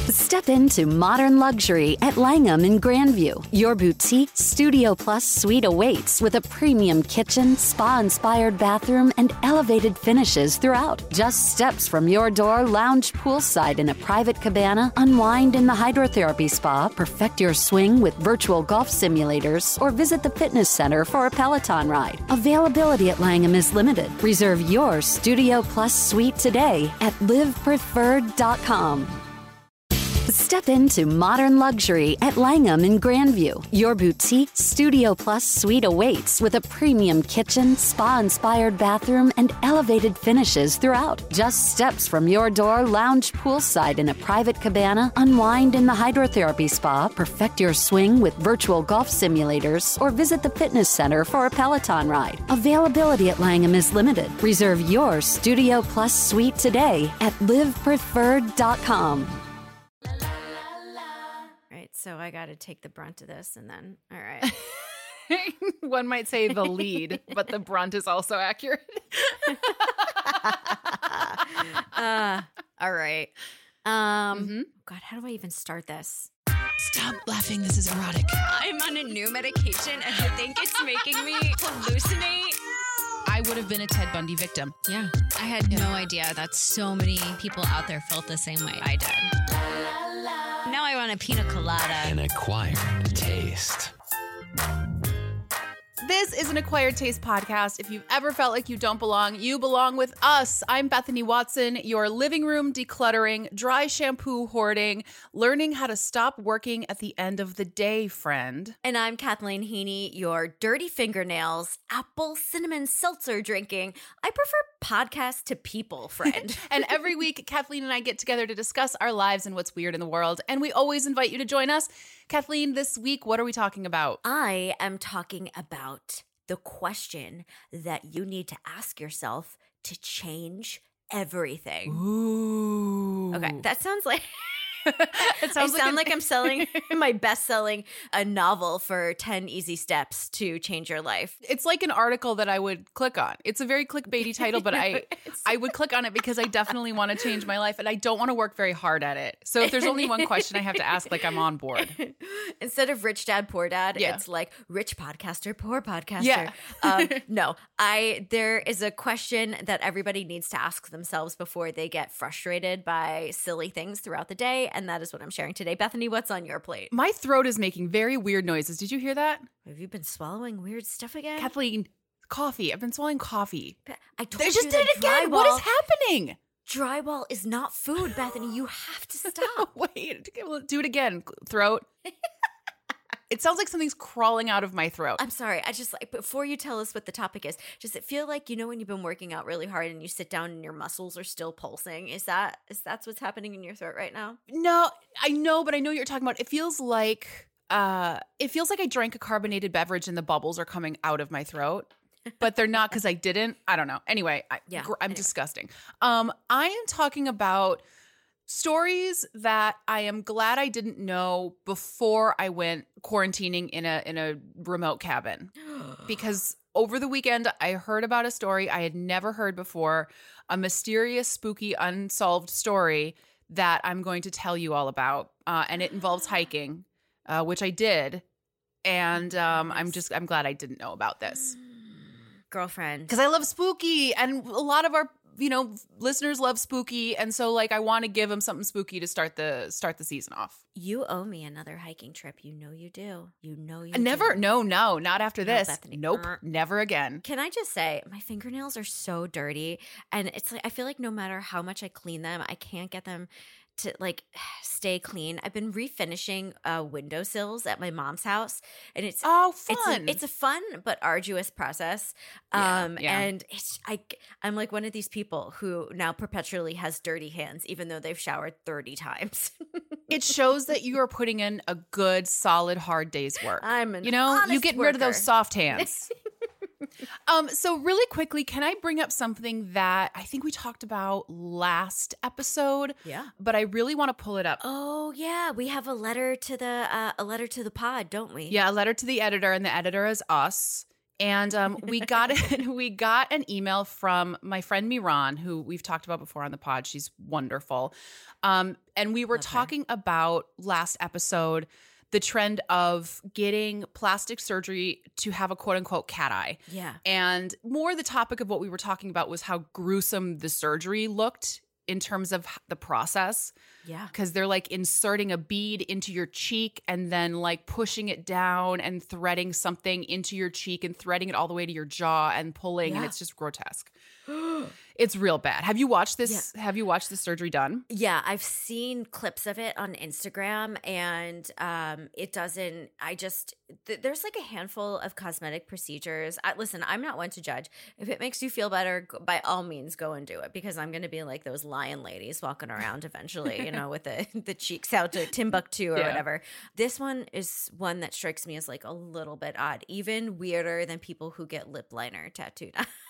Step into modern luxury at Langham in Grandview. Your boutique Studio Plus suite awaits with a premium kitchen, spa-inspired bathroom, and elevated finishes throughout. Just steps from your door, lounge poolside in a private cabana, unwind in the hydrotherapy spa, perfect your swing with virtual golf simulators, or visit the fitness center for a Peloton ride. Availability at Langham is limited. Reserve your Studio Plus suite today at livepreferred.com. Step into modern luxury at Langham in Grandview. Your boutique Studio Plus suite awaits with a premium kitchen, spa-inspired bathroom, and elevated finishes throughout. Just steps from your door, lounge poolside in a private cabana, unwind in the hydrotherapy spa, perfect your swing with virtual golf simulators, or visit the fitness center for a Peloton ride. Availability at Langham is limited. Reserve your Studio Plus suite today at livepreferred.com. So I got to take the brunt of this and then, all right. One might say the lead, but the brunt is also accurate. All right. God, how do I even start this? Stop laughing. This is erotic. I'm on a new medication and I think it's making me hallucinate. I would have been a Ted Bundy victim. Yeah. I had no idea that so many people out there felt the same way I did. Now I want a pina colada. An acquired taste. This is an Acquired Taste podcast. If you've ever felt like you don't belong, you belong with us. I'm Bethany Watson, your living room decluttering, dry shampoo hoarding, learning how to stop working at the end of the day friend. And I'm Kathleen Heaney, your dirty fingernails, apple cinnamon seltzer drinking. I prefer podcast to people friend. And every week, Kathleen and I get together to discuss our lives and what's weird in the world. And we always invite you to join us. Kathleen, this week, what are we talking about? I am talking about the question that you need to ask yourself to change everything. Ooh. Okay, that sounds like... It sounds like I'm selling my best-selling a novel for 10 easy steps to change your life. It's like an article that I would click on. It's a very clickbaity title, but I would click on it because I definitely want to change my life and I don't want to work very hard at it. So if there's only one question I have to ask, like I'm on board. Instead of rich dad, poor dad, it's like rich podcaster, poor podcaster. Yeah. No, there is a question that everybody needs to ask themselves before they get frustrated by silly things throughout the day. And that is what I'm sharing today. Bethany, what's on your plate? My throat is making very weird noises. Did you hear that? Have you been swallowing weird stuff again? Kathleen, coffee. I've been swalling coffee. I told I you just did it again. What is happening? Drywall is not food, Bethany. You have to stop. Wait, do it again. Throat. It sounds like something's crawling out of my throat. I'm sorry. I just like, before you tell us what the topic is, does it feel like, you know, when you've been working out really hard and you sit down and your muscles are still pulsing? Is that what's happening in your throat right now? No, I know, but I know what you're talking about. It feels like I drank a carbonated beverage and the bubbles are coming out of my throat. But they're not because I didn't. I don't know. Anyway, I'm disgusting. I am talking about stories that I am glad I didn't know before I went quarantining in a remote cabin. Because over the weekend, I heard about a story I had never heard before, a mysterious, spooky, unsolved story that I'm going to tell you all about. And it involves hiking, which I did. And I'm glad I didn't know about this. Girlfriend. Because I love spooky, and a lot of our listeners love spooky, and so like I want to give them something spooky to start the season off. You owe me another hiking trip. You know you do. You know you never. do. No, not after this. Bethany. Nope, never again. Can I just say my fingernails are so dirty, and it's like I feel like no matter how much I clean them, I can't get them to like stay clean. I've been refinishing windowsills at my mom's house, and it's fun. It's a fun but arduous process. And I'm like one of these people who now perpetually has dirty hands, even though they've showered 30 times. It shows that you are putting in a good, solid, hard day's work. You getting rid of those soft hands. So really quickly, can I bring up something that I think we talked about last episode? Yeah. But I really want to pull it up. Oh yeah, we have a letter to the pod, don't we? Yeah, a letter to the editor, and the editor is us. And we got an email from my friend Miran, who we've talked about before on the pod. She's wonderful. And we were talking about last episode the trend of getting plastic surgery to have a quote unquote cat eye. Yeah. And more the topic of what we were talking about was how gruesome the surgery looked in terms of the process. Yeah. Because they're like inserting a bead into your cheek and then like pushing it down and threading something into your cheek and threading it all the way to your jaw and pulling. And it's just grotesque. It's real bad. Have you watched this? Yeah. Have you watched the surgery done? Yeah, I've seen clips of it on Instagram, and it doesn't. There's like a handful of cosmetic procedures. Listen, I'm not one to judge. If it makes you feel better, by all means, go and do it, because I'm going to be like those lion ladies walking around eventually, with the cheeks out to Timbuktu or whatever. This one is one that strikes me as like a little bit odd, even weirder than people who get lip liner tattooed.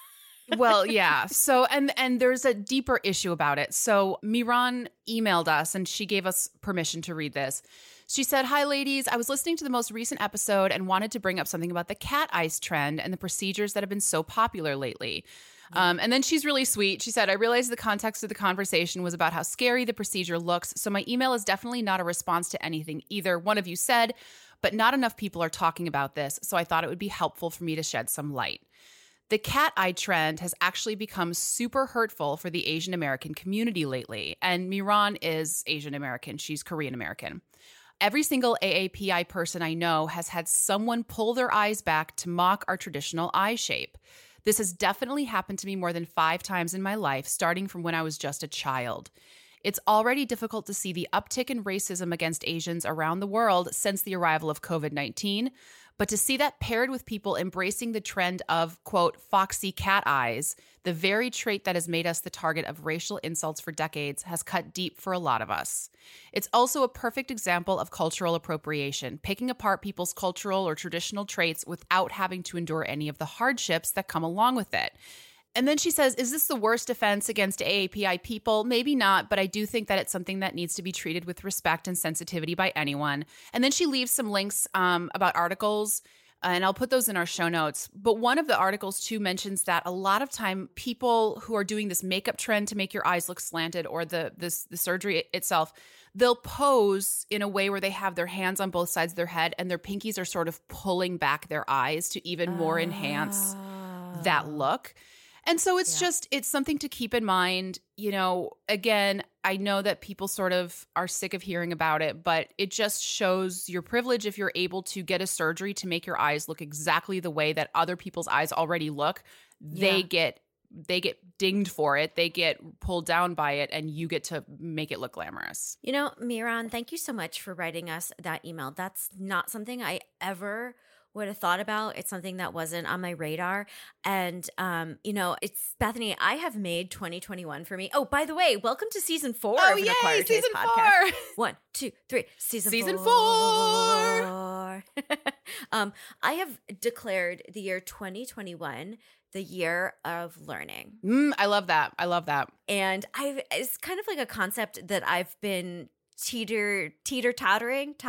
Well, yeah. So, and there's a deeper issue about it. So Miran emailed us and she gave us permission to read this. She said, "Hi, ladies. I was listening to the most recent episode and wanted to bring up something about the cat eyes trend and the procedures that have been so popular lately." And then she's really sweet. She said, "I realized the context of the conversation was about how scary the procedure looks. So my email is definitely not a response to anything either one of you said, but not enough people are talking about this. So I thought it would be helpful for me to shed some light. The cat eye trend has actually become super hurtful for the Asian American community lately. And Miran is Asian American. She's Korean American. Every single AAPI person I know has had someone pull their eyes back to mock our traditional eye shape. This has definitely happened to me more than 5 times in my life, starting from when I was just a child. It's already difficult to see the uptick in racism against Asians around the world since the arrival of COVID-19. But to see that paired with people embracing the trend of, quote, foxy cat eyes, the very trait that has made us the target of racial insults for decades, has cut deep for a lot of us. It's also a perfect example of cultural appropriation, picking apart people's cultural or traditional traits without having to endure any of the hardships that come along with it. And then she says, "Is this the worst offense against AAPI people? Maybe not, but I do think that it's something that needs to be treated with respect and sensitivity by anyone." And then she leaves some links about articles, and I'll put those in our show notes. But one of the articles, too, mentions that a lot of time people who are doing this makeup trend to make your eyes look slanted, or the surgery itself, they'll pose in a way where they have their hands on both sides of their head and their pinkies are sort of pulling back their eyes to even more enhance that look. And so it's it's something to keep in mind. Again, I know that people sort of are sick of hearing about it, but it just shows your privilege if you're able to get a surgery to make your eyes look exactly the way that other people's eyes already look. They get dinged for it. They get pulled down by it, and you get to make it look glamorous. Miran, thank you so much for writing us that email. That's not something I ever would have thought about. It's something that wasn't on my radar. And, it's Bethany, I have made 2021 for me. Oh, by the way, welcome to season 4 of the Acquired Taste podcast. 1, 2, 3, season 4. I have declared the year 2021 the year of learning. I love that. And it's kind of like a concept that I've been teetering.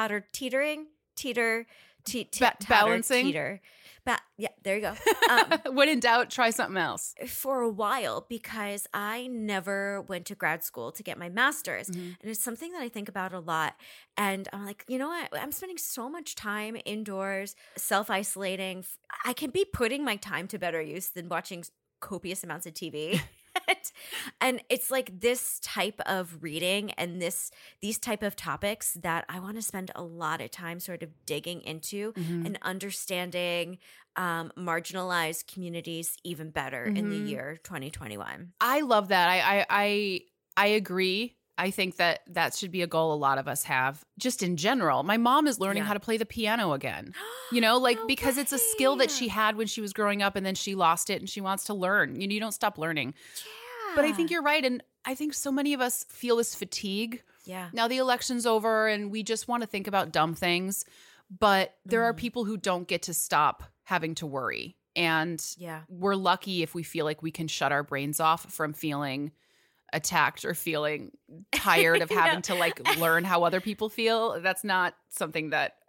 Balancing. Yeah, there you go. When in doubt, try something else. For a while, because I never went to grad school to get my master's. And it's something that I think about a lot. And I'm like, you know what? I'm spending so much time indoors, self-isolating. I can be putting my time to better use than watching copious amounts of TV. And it's like this type of reading and these type of topics that I want to spend a lot of time sort of digging into and understanding marginalized communities even better in the year 2021. I love that. I agree. I think that should be a goal a lot of us have just in general. My mom is learning how to play the piano again, because it's a skill that she had when she was growing up and then she lost it and she wants to learn. You don't stop learning. Yeah. But I think you're right. And I think so many of us feel this fatigue. Yeah. Now the election's over and we just want to think about dumb things. But there are people who don't get to stop having to worry. And we're lucky if we feel like we can shut our brains off from feeling attacked or feeling tired of having to learn how other people feel. That's not something that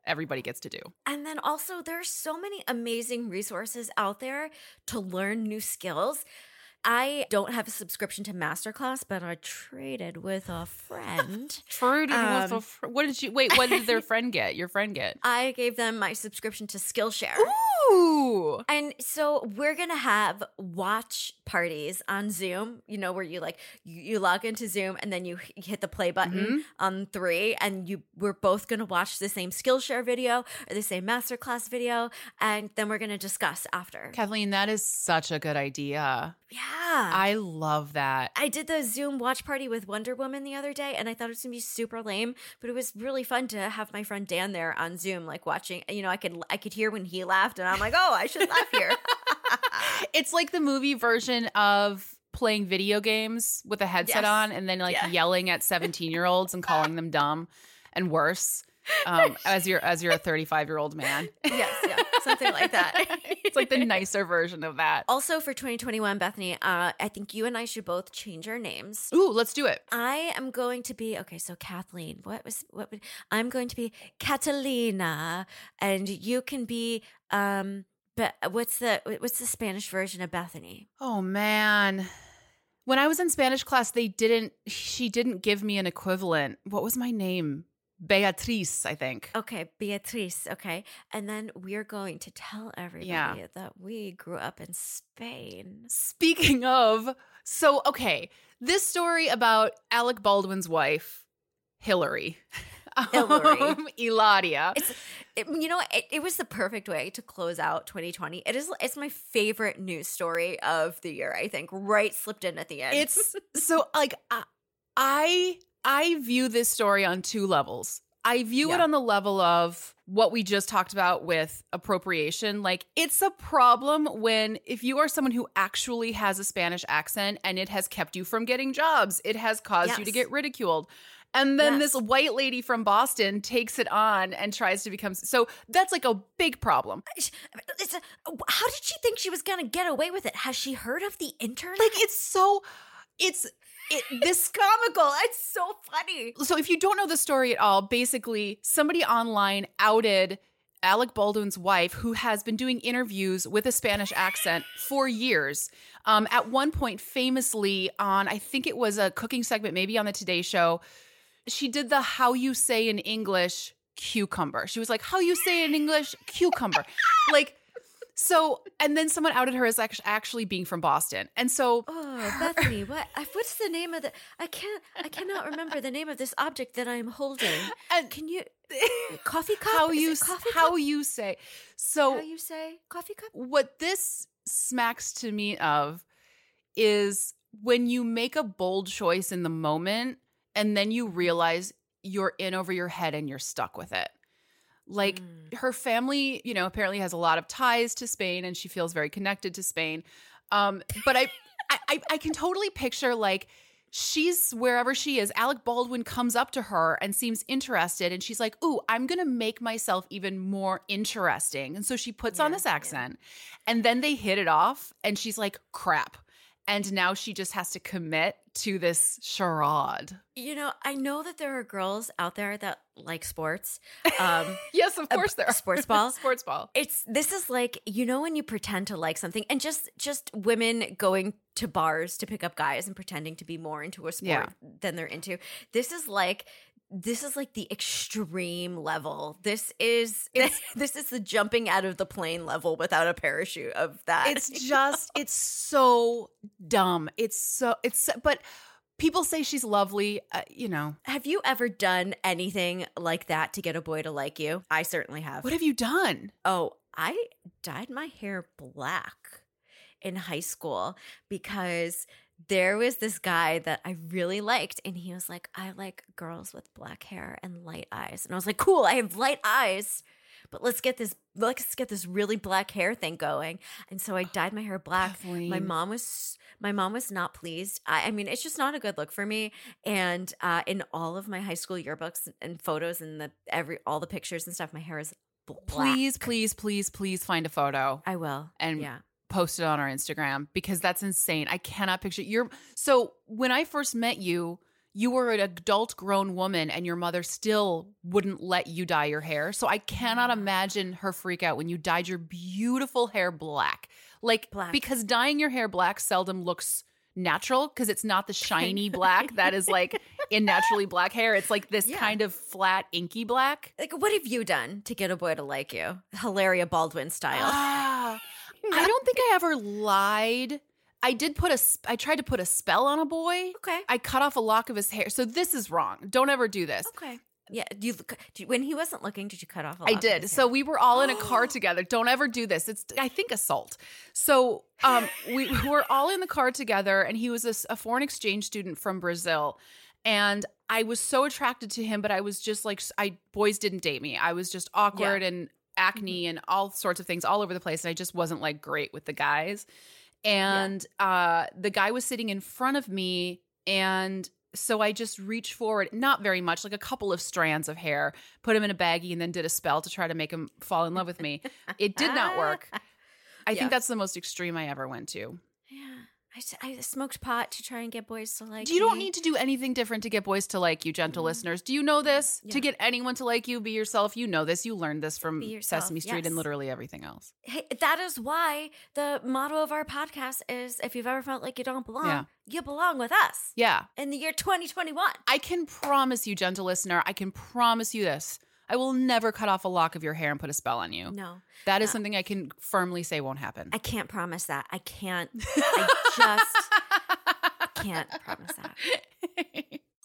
everybody gets to do. And then also there's so many amazing resources out there to learn new skills. I don't have a subscription to Masterclass, but I traded with a friend. What did their friend get? Your friend get? I gave them my subscription to Skillshare. Ooh. And so we're going to have watch parties on Zoom, where you you log into Zoom and then you hit the play button on 3 and we're both going to watch the same Skillshare video or the same Masterclass video. And then we're going to discuss after. Kathleen, that is such a good idea. Yeah. I love that. I did the Zoom watch party with Wonder Woman the other day, and I thought it was going to be super lame, but it was really fun to have my friend Dan there on Zoom, watching. I could hear when he laughed, and I'm like, oh, I should laugh here. It's like the movie version of playing video games with a headset on and then yelling at 17-year-olds and calling them dumb and worse. As you're a 35-year-old man. Yes, yeah, something like that. It's like the nicer version of that. Also for 2021, Bethany, I think you and I should both change our names. Ooh, let's do it. I am going to be so Kathleen. I'm going to be Catalina, and you can be but what's the Spanish version of Bethany? Oh man. When I was in Spanish class, she didn't give me an equivalent. What was my name? Beatriz, I think. Okay, Beatriz. Okay. And then we're going to tell everybody that we grew up in Spain. Speaking of, this story about Alec Baldwin's wife, Hillary. Eladia. It was the perfect way to close out 2020. It's my favorite news story of the year, I think, slipped in at the end. It's so I view this story on 2 levels. I view it on the level of what we just talked about with appropriation. It's a problem if you are someone who actually has a Spanish accent and it has kept you from getting jobs, it has caused you to get ridiculed. And then this white lady from Boston takes it on and tries to become... So that's a big problem. How did she think she was going to get away with it? Has she heard of the internet? This comical. It's so funny. So if you don't know the story at all, basically somebody online outed Alec Baldwin's wife, who has been doing interviews with a Spanish accent for years. At one point, famously on, I think it was a cooking segment, maybe on the Today Show, she did the how you say in English cucumber. She was like, how you say in English cucumber. So, and then someone outed her as actually being from Boston. And so... Oh, Bethany, what's the name of I cannot remember the name of this object that I'm holding. And can you... Coffee cup? How you say. So... How you say coffee cup? What this smacks to me of is when you make a bold choice in the moment and then you realize you're in over your head and you're stuck with it. Her family, apparently has a lot of ties to Spain and she feels very connected to Spain. But I can totally picture she's wherever she is. Alec Baldwin comes up to her and seems interested. And she's like, ooh, I'm going to make myself even more interesting. And so she puts on this accent and then they hit it off and she's like, crap. And now she just has to commit to this charade. I know that there are girls out there that like sports. Yes, of course there are. Sports ball. Sports ball. This is when you pretend to like something, and just women going to bars to pick up guys and pretending to be more into a sport than they're into. This is the extreme level. This is the jumping out of the plane level without a parachute of that. It's so dumb. But people say she's lovely, Have you ever done anything like that to get a boy to like you? I certainly have. What have you done? Oh, I dyed my hair black in high school because there was this guy that I really liked, and he was like, I like girls with black hair and light eyes. And I was like, cool, I have light eyes, but let's get this really black hair thing going. And so I dyed my hair black. Kathleen. My mom was not pleased. I mean, it's just not a good look for me. And in all of my high school yearbooks and photos and all the pictures and stuff, my hair is black. Please find a photo. I will. And post it on our Instagram because that's insane. I cannot picture so when I first met you, you were an adult grown woman and your mother still wouldn't let you dye your hair. So I cannot imagine her freak out when you dyed your beautiful hair black. Like, because dyeing your hair black seldom looks natural because it's not the shiny black that is like in naturally black hair. It's like this kind of flat, inky black. Like, what have you done to get a boy to like you? Hilaria Baldwin style. I don't think I ever lied. I tried to put a spell on a boy. Okay. I cut off a lock of his hair. So this is wrong. Don't ever do this. Okay. Yeah. When he wasn't looking, did you cut off a lock? I did. So we were all in a car together. Don't ever do this. It's, I think, assault. So we were all in the car together, and he was a foreign exchange student from Brazil. And I was so attracted to him, but I was just like, boys didn't date me. I was just awkward and acne and all sorts of things all over the place. And I just wasn't like great with the guys. And the guy was sitting in front of me, and so I just reached forward, not very much, like a couple of strands of hair, put him in a baggie, and then did a spell to try to make him fall in love with me. It did not work. I think that's the most extreme I ever went to. Yeah. I smoked pot to try and get boys to like You don't need to do anything different to get boys to like you, gentle listeners. Do you know this? Yeah. To get anyone to like you, be yourself. You know this. You learned this from Sesame Street and literally everything else. Hey, that is why the motto of our podcast is, if you've ever felt like you don't belong, you belong with us. Yeah. In the year 2021. I can promise you, gentle listener, I can promise you this. I will never cut off a lock of your hair and put a spell on you. No. That is something I can firmly say won't happen. I can't promise that. I can't. I just can't promise that.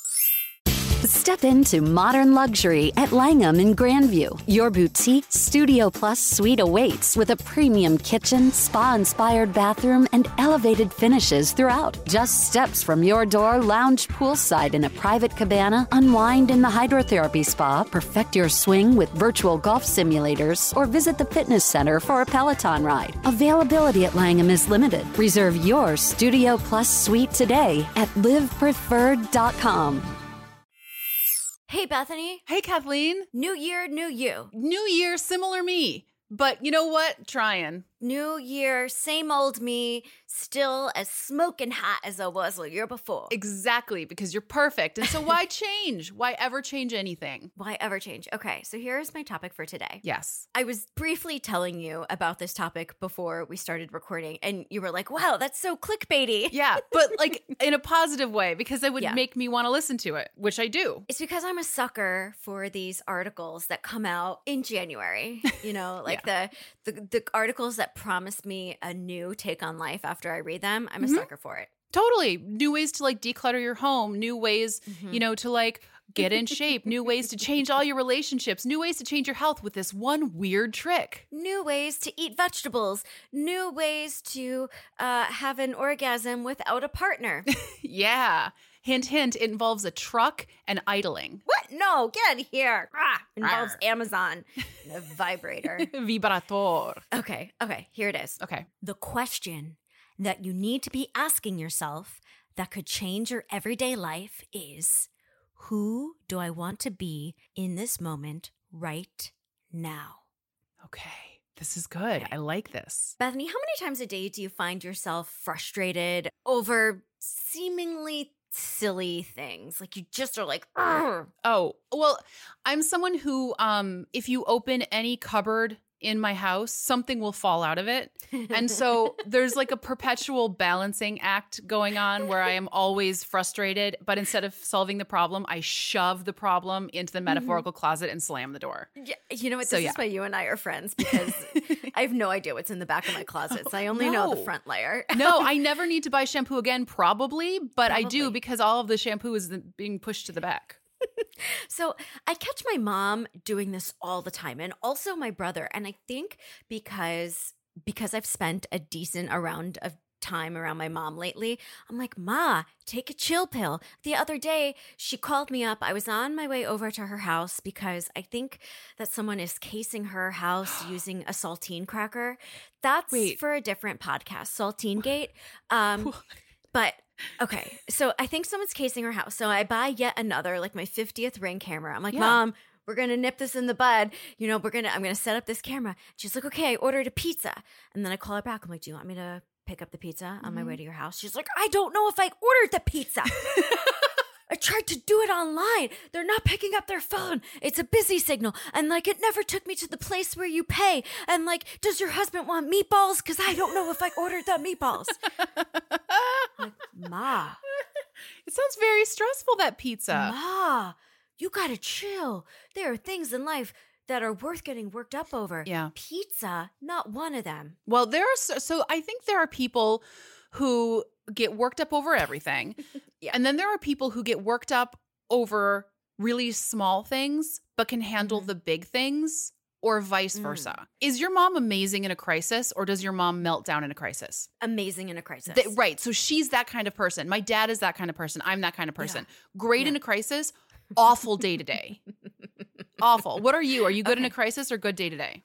Step into modern luxury at Langham in Grandview. Your boutique Studio Plus suite awaits with a premium kitchen, spa-inspired bathroom, and elevated finishes throughout. Just steps from your door, lounge poolside in a private cabana, unwind in the hydrotherapy spa, perfect your swing with virtual golf simulators, or visit the fitness center for a Peloton ride. Availability at Langham is limited. Reserve your Studio Plus suite today at livepreferred.com. Hey, Bethany. Hey, Kathleen. New year, new you. New year, similar me. But you know what? Trying. New year, same old me, still as smoking hot as I was the year before. Exactly, because you're perfect. And so why change? Why ever change anything? Why ever change? Okay, so here's my topic for today. Yes. I was briefly telling you about this topic before we started recording, and you were like, wow, that's so clickbaity. Yeah, but like in a positive way, because it would make me want to listen to it, which I do. It's because I'm a sucker for these articles that come out in January, you know, like the articles that promise me a new take on life after I read them. I'm a sucker for it. Totally. New ways to like declutter your home, new ways, you know, to like get in shape, new ways to change all your relationships, new ways to change your health with this one weird trick. New ways to eat vegetables, new ways to have an orgasm without a partner. Yeah. Hint, hint, it involves a truck and idling. What? No, get out of here. Involves Amazon and a vibrator. Vibrator. Okay, here it is. Okay. The question that you need to be asking yourself that could change your everyday life is, who do I want to be in this moment right now? Okay. This is good. I like this. Bethany, how many times a day do you find yourself frustrated over seemingly silly things? Like you just are like, ugh. Oh, well, I'm someone who, if you open any cupboard in my house, something will fall out of it. And so there's like a perpetual balancing act going on where I am always frustrated, but instead of solving the problem, I shove the problem into the metaphorical closet and slam the door. Yeah, you know what? This is why you and I are friends, because I have no idea what's in the back of my closets. I only know the front layer. No, I never need to buy shampoo again, probably, but I do, because all of the shampoo is being pushed to the back. So I catch my mom doing this all the time, and also my brother. And I think because I've spent a decent amount of time around my mom lately, I'm like, Ma, take a chill pill. The other day, she called me up. I was on my way over to her house because I think that someone is casing her house using a saltine cracker. That's for a different podcast, Saltine Gate. But okay, so I think someone's casing her house. So I buy yet another, like my 50th Ring camera. I'm like, Mom, we're going to nip this in the bud. You know, I'm going to set up this camera. She's like, okay, I ordered a pizza. And then I call her back. I'm like, do you want me to pick up the pizza on my way to your house? She's like, I don't know if I ordered the pizza. I tried to do it online. They're not picking up their phone. It's a busy signal. And like, it never took me to the place where you pay. And like, does your husband want meatballs? Because I don't know if I ordered the meatballs. Like, Ma. It sounds very stressful, that pizza. Ma, you gotta chill. There are things in life that are worth getting worked up over. Yeah. Pizza, not one of them. Well, there are so I think there are people who get worked up over everything. Yeah. And then there are people who get worked up over really small things but can handle the big things, or vice versa. Is your mom amazing in a crisis, or does your mom melt down in a crisis? Amazing in a crisis. Right. So she's that kind of person. My dad is that kind of person. I'm that kind of person. Great in a crisis, awful day to day. Awful. What are you? Are you good in a crisis or good day to day?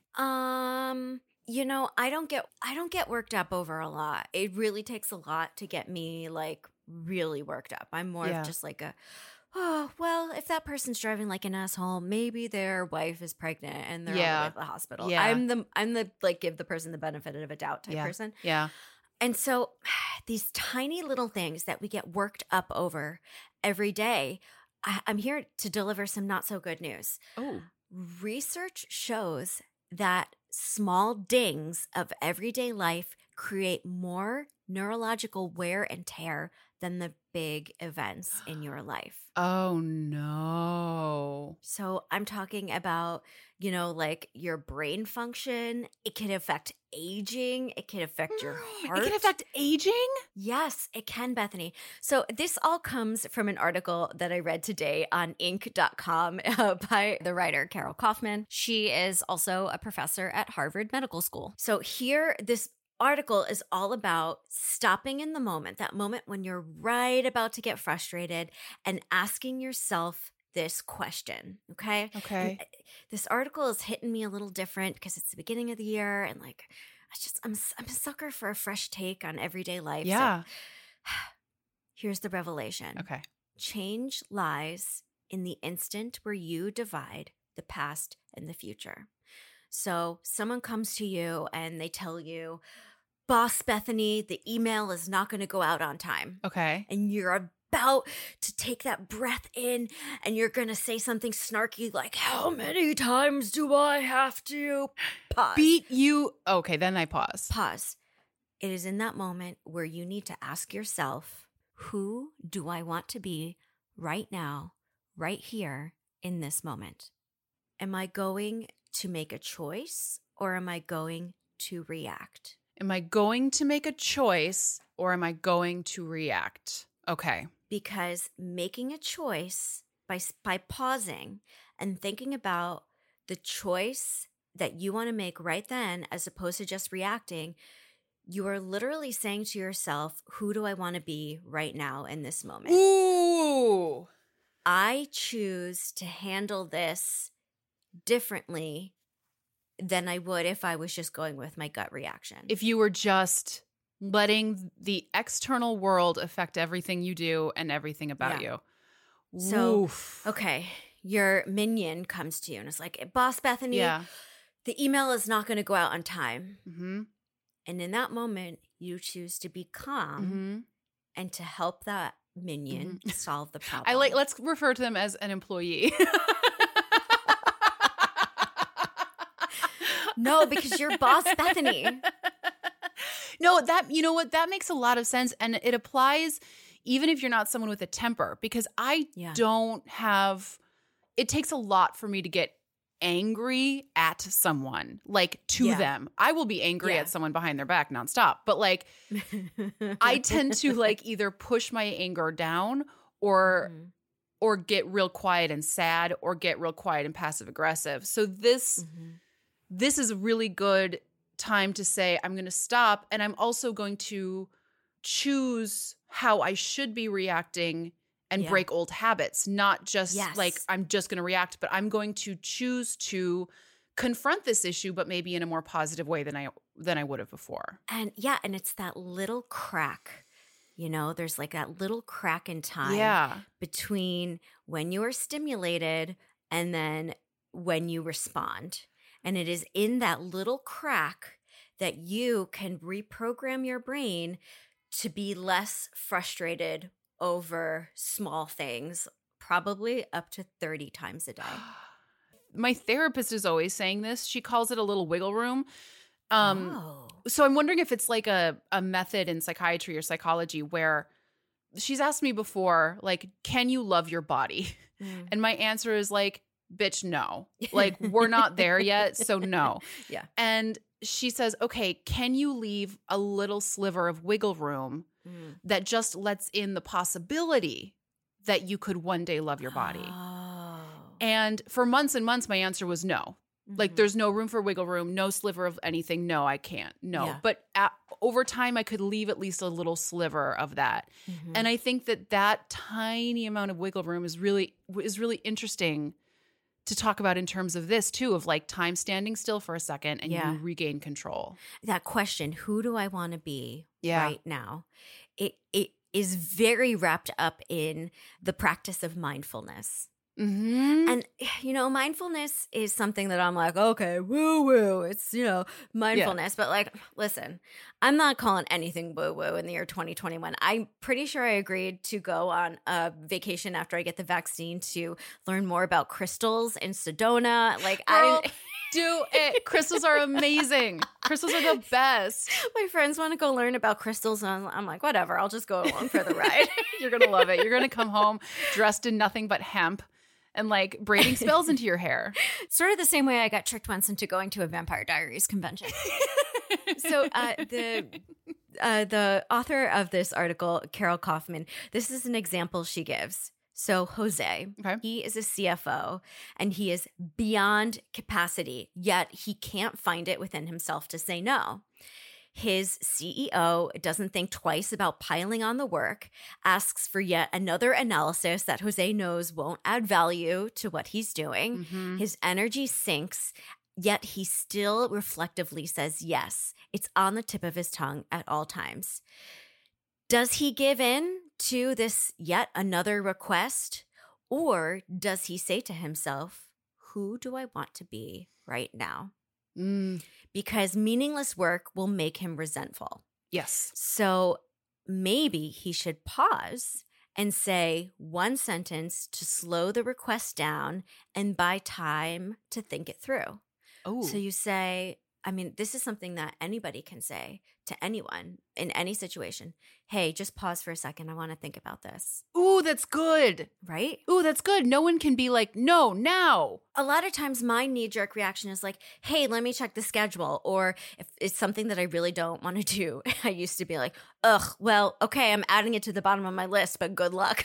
You know, I don't get worked up over a lot. It really takes a lot to get me like really worked up. I'm more of just like oh, well, if that person's driving like an asshole, maybe their wife is pregnant and they're on the way to the hospital. Yeah. I'm the like give the person the benefit of a doubt type person. Yeah. And so these tiny little things that we get worked up over every day, I'm here to deliver some not so good news. Oh. Research shows that small dings of everyday life create more neurological wear and tear than the big events in your life. Oh, no. So I'm talking about, you know, like your brain function. It can affect aging. It can affect your heart. It can affect aging? Yes, it can, Bethany. So this all comes from an article that I read today on Inc.com by the writer Carol Kaufman. She is also a professor at Harvard Medical School. So here, this article is all about stopping in the moment, that moment when you're right about to get frustrated, and asking yourself this question. Okay. And this article is hitting me a little different because it's the beginning of the year, and like, I'm a sucker for a fresh take on everyday life. Yeah. So, here's the revelation. Okay. Change lies in the instant where you divide the past and the future. So someone comes to you and they tell you, Boss Bethany, the email is not going to go out on time. Okay. And you're about to take that breath in and you're going to say something snarky like, how many times do I have to pause? Beat you. Okay, then I pause. Pause. It is in that moment where you need to ask yourself, who do I want to be right now, right here in this moment? Am I going to make a choice, or am I going to react? Am I going to make a choice, or am I going to react? Okay. Because making a choice by pausing and thinking about the choice that you want to make right then, as opposed to just reacting, you are literally saying to yourself, who do I want to be right now in this moment? Ooh. I choose to handle this differently than I would if I was just going with my gut reaction. If you were just letting the external world affect everything you do and everything about you. So, Oof. okay, your minion comes to you and is like, Boss Bethany, the email is not going to go out on time. Mm-hmm. And in that moment, you choose to be calm and to help that minion solve the problem. Let's refer to them as an employee. No, because you're Boss Bethany. No, you know what? That makes a lot of sense. And it applies even if you're not someone with a temper, because I don't have, it takes a lot for me to get angry at someone, like to them. I will be angry at someone behind their back nonstop. But like, I tend to like either push my anger down or get real quiet and sad, or get real quiet and passive aggressive. So this is a really good time to say, I'm going to stop, and I'm also going to choose how I should be reacting and break old habits, not just like I'm just going to react, but I'm going to choose to confront this issue, but maybe in a more positive way than I would have before. And and it's that little crack. You know, there's like that little crack in time between when you are stimulated and then when you respond. And it is in that little crack that you can reprogram your brain to be less frustrated over small things, probably up to 30 times a day. My therapist is always saying this. She calls it a little wiggle room. So I'm wondering if it's like a method in psychiatry or psychology where she's asked me before, like, can you love your body? And my answer is like, bitch, no. Like, we're not there yet, so no. Yeah. And she says, okay, can you leave a little sliver of wiggle room that just lets in the possibility that you could one day love your body? Oh. And for months and months, my answer was no. Like, there's no room for wiggle room, no sliver of anything. No, I can't. No. Yeah. But over time, I could leave at least a little sliver of that. And I think that tiny amount of wiggle room is really interesting to talk about in terms of this too, of like time standing still for a second and you regain control. That question, who do I want to be right now? It is very wrapped up in the practice of mindfulness. And, mindfulness is something that I'm like, okay, woo-woo. It's, mindfulness. But like, listen, I'm not calling anything woo-woo in the year 2021. I'm pretty sure I agreed to go on a vacation after I get the vaccine to learn more about crystals in Sedona. Like, Girl, do it. Crystals are amazing. Crystals are the best. My friends want to go learn about crystals, and I'm like, whatever. I'll just go along for the ride. You're going to love it. You're going to come home dressed in nothing but hemp and like braiding spells into your hair. Sort of the same way I got tricked once into going to a Vampire Diaries convention. So the author of this article, Carol Kaufman, this is an example she gives. So Jose, he is a CFO and he is beyond capacity, yet he can't find it within himself to say no. His CEO doesn't think twice about piling on the work, asks for yet another analysis that Jose knows won't add value to what he's doing. His energy sinks, yet he still reflectively says yes. It's on the tip of his tongue at all times. Does he give in to this yet another request, or does he say to himself, who do I want to be right now? Because meaningless work will make him resentful. Yes. So maybe he should pause and say one sentence to slow the request down and buy time to think it through. Oh. So you say, this is something that anybody can say to anyone in any situation. Hey, just pause for a second. I want to think about this. Ooh, that's good. Right? Ooh, that's good. No one can be like, no, now. A lot of times my knee-jerk reaction is like, hey, let me check the schedule. Or if it's something that I really don't want to do, I used to be like, ugh, well, okay, I'm adding it to the bottom of my list, but good luck.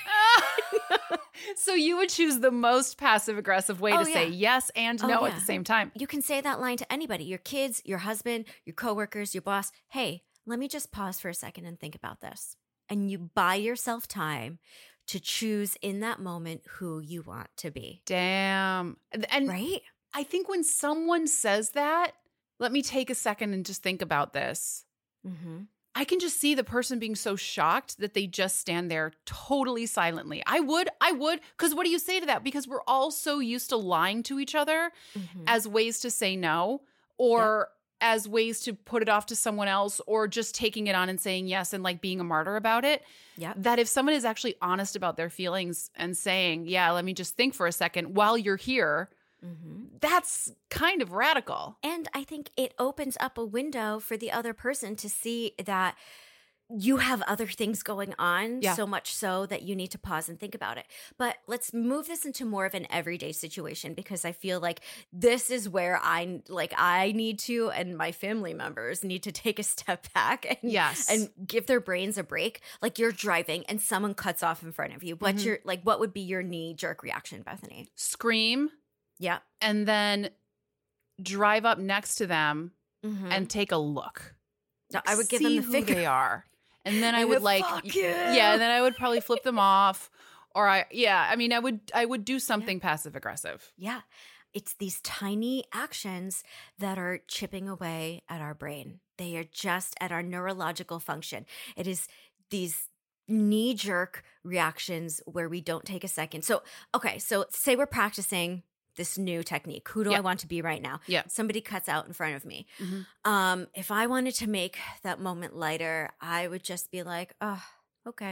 So you would choose the most passive-aggressive way to say yes and no at the same time. You can say that line to anybody, your kids, your husband, your coworkers, your boss. Hey, let me just pause for a second and think about this. And you buy yourself time to choose in that moment who you want to be. Damn. And right? I think when someone says that, let me take a second and just think about this. I can just see the person being so shocked that they just stand there totally silently. I would. Because what do you say to that? Because we're all so used to lying to each other as ways to say no, or as ways to put it off to someone else, or just taking it on and saying yes and like being a martyr about it. That if someone is actually honest about their feelings and saying, yeah, let me just think for a second while you're here, that's kind of radical. And I think it opens up a window for the other person to see that you have other things going on, so much so that you need to pause and think about it. But let's move this into more of an everyday situation, because I feel like this is where I need to, and my family members need to take a step back and give their brains a break. Like, you're driving and someone cuts off in front of you. What's what would be your knee-jerk reaction, Bethany? Scream. Yeah. And then drive up next to them and take a look. I would give them the figure. Who they are. And then I would and then I would probably flip them off, or I would do something passive aggressive. Yeah. It's these tiny actions that are chipping away at our brain. They are just at our neurological function. It is these knee-jerk reactions where we don't take a second. So say we're practicing this new technique. Who do I want to be right now? Yeah. Somebody cuts out in front of me. If I wanted to make that moment lighter, I would just be like, oh, okay.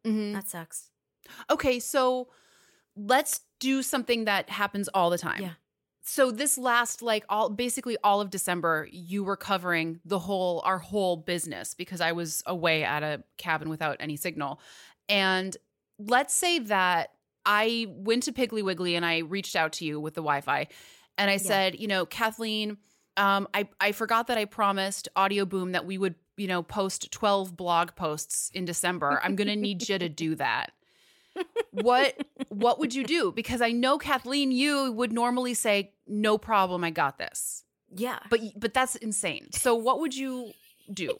Mm-hmm. That sucks. Okay, so let's do something that happens all the time. Yeah. So this last basically all of December, you were covering our whole business because I was away at a cabin without any signal. And let's say that I went to Piggly Wiggly and I reached out to you with the Wi-Fi and I said, Kathleen, I forgot that I promised Audio Boom that we would, post 12 blog posts in December. I'm going to need you to do that. What would you do? Because I know, Kathleen, you would normally say, no problem, I got this. Yeah. But that's insane. So what would you do?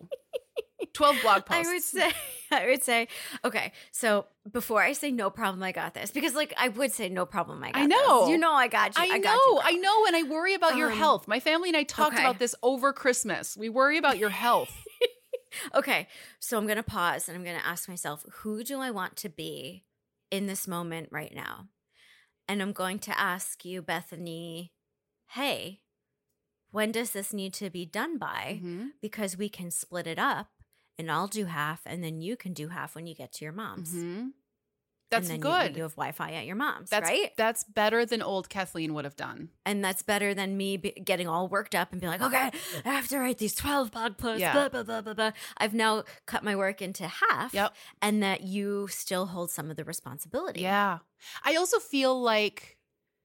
12 blog posts. I would say, okay, so before I say no problem, I got this, because I would say no problem, I got this. I got you. I know. And I worry about your health. My family and I talked about this over Christmas. We worry about your health. Okay, so I'm going to pause and I'm going to ask myself, who do I want to be in this moment right now? And I'm going to ask you, Bethany, hey, when does this need to be done by? Mm-hmm. Because we can split it up and I'll do half and then you can do half when you get to your mom's. Mm-hmm. That's and then good. You have Wi-Fi at your mom's, right? That's better than old Kathleen would have done. And that's better than me getting all worked up and being like, okay, I have to write these 12 blog posts, blah, blah, blah, blah, blah. I've now cut my work into half and that you still hold some of the responsibility. Yeah. I also feel like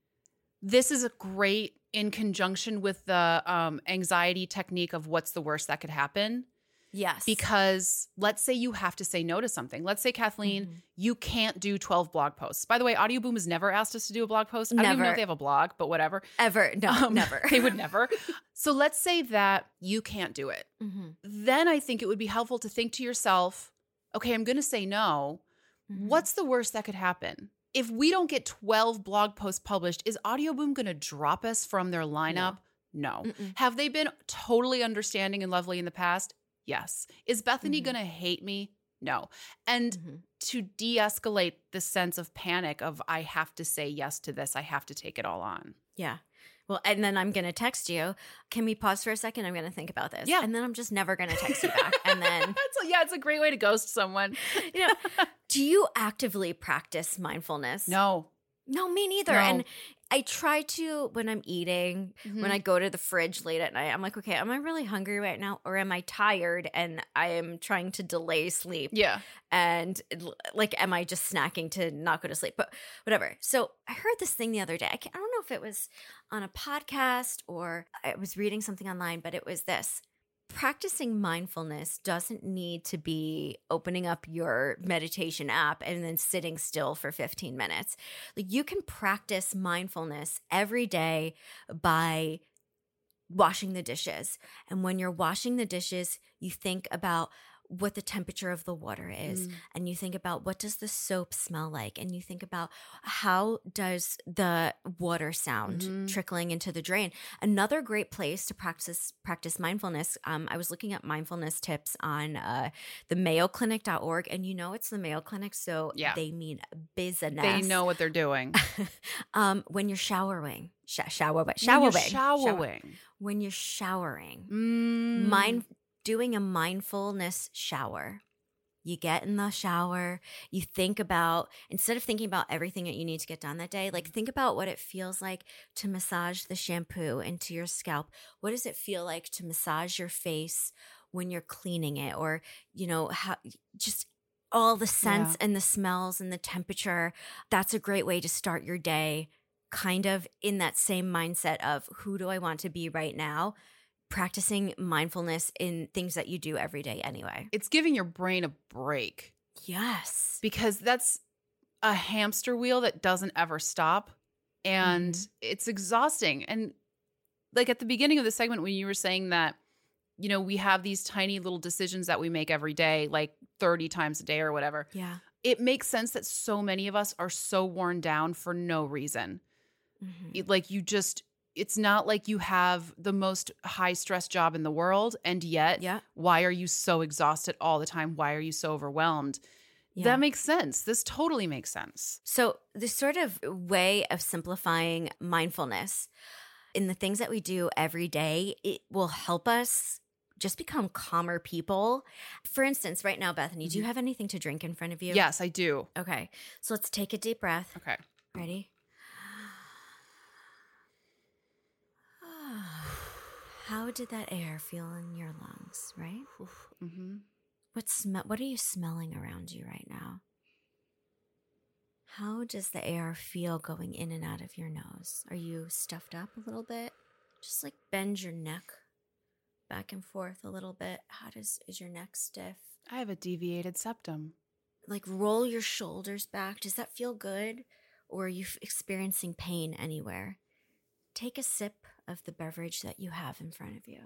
this is a great in conjunction with the anxiety technique of what's the worst that could happen. Yes. Because let's say you have to say no to something. Let's say, Kathleen, you can't do 12 blog posts. By the way, Audio Boom has never asked us to do a blog post. I don't even know if they have a blog, but whatever. Ever. No, never. They would never. So let's say that you can't do it. Mm-hmm. Then I think it would be helpful to think to yourself, okay, I'm going to say no. Mm-hmm. What's the worst that could happen? If we don't get 12 blog posts published, is Audio Boom going to drop us from their lineup? No. Have they been totally understanding and lovely in the past? Yes. Is Bethany going to hate me? No. And to de-escalate the sense of panic of I have to say yes to this, I have to take it all on. Yeah. Well, and then I'm going to text you. Can we pause for a second? I'm going to think about this. Yeah. And then I'm just never going to text you back. And then it's a great way to ghost someone. Do you actively practice mindfulness? No, me neither. No. And I try to when I'm eating, when I go to the fridge late at night, I'm like, okay, am I really hungry right now? Or am I tired and I am trying to delay sleep? Yeah. And am I just snacking to not go to sleep? But whatever. So I heard this thing the other day. I don't know if it was on a podcast or I was reading something online, but it was this. Practicing mindfulness doesn't need to be opening up your meditation app and then sitting still for 15 minutes. You can practice mindfulness every day by washing the dishes. And when you're washing the dishes, you think about what the temperature of the water is, and you think about what does the soap smell like, and you think about how does the water sound trickling into the drain. Another great place to practice mindfulness, I was looking at mindfulness tips on the mayoclinic.org, and it's the Mayo Clinic, so they mean business. They know what they're doing. When you're showering. When you're showering. Doing a mindfulness shower. You get in the shower, you think about, instead of thinking about everything that you need to get done that day, think about what it feels like to massage the shampoo into your scalp. What does it feel like to massage your face when you're cleaning it? Or, how just all the scents and the smells and the temperature. That's a great way to start your day, kind of in that same mindset of who do I want to be right now? Practicing mindfulness in things that you do every day anyway. It's giving your brain a break. Yes. Because that's a hamster wheel that doesn't ever stop. And it's exhausting. And at the beginning of the segment when you were saying that, we have these tiny little decisions that we make every day, 30 times a day or whatever. Yeah. It makes sense that so many of us are so worn down for no reason. It's not like you have the most high stress job in the world. And yet, why are you so exhausted all the time? Why are you so overwhelmed? Yeah. That makes sense. This totally makes sense. So this sort of way of simplifying mindfulness in the things that we do every day, it will help us just become calmer people. For instance, right now, Bethany, do you have anything to drink in front of you? Yes, I do. Okay. So let's take a deep breath. Okay. Ready? How did that air feel in your lungs, right? Mm-hmm. What are you smelling around you right now? How does the air feel going in and out of your nose? Are you stuffed up a little bit? Just like bend your neck back and forth a little bit. Is your neck stiff? I have a deviated septum. Like roll your shoulders back. Does that feel good? Or are you experiencing pain anywhere? Take a sip of the beverage that you have in front of you.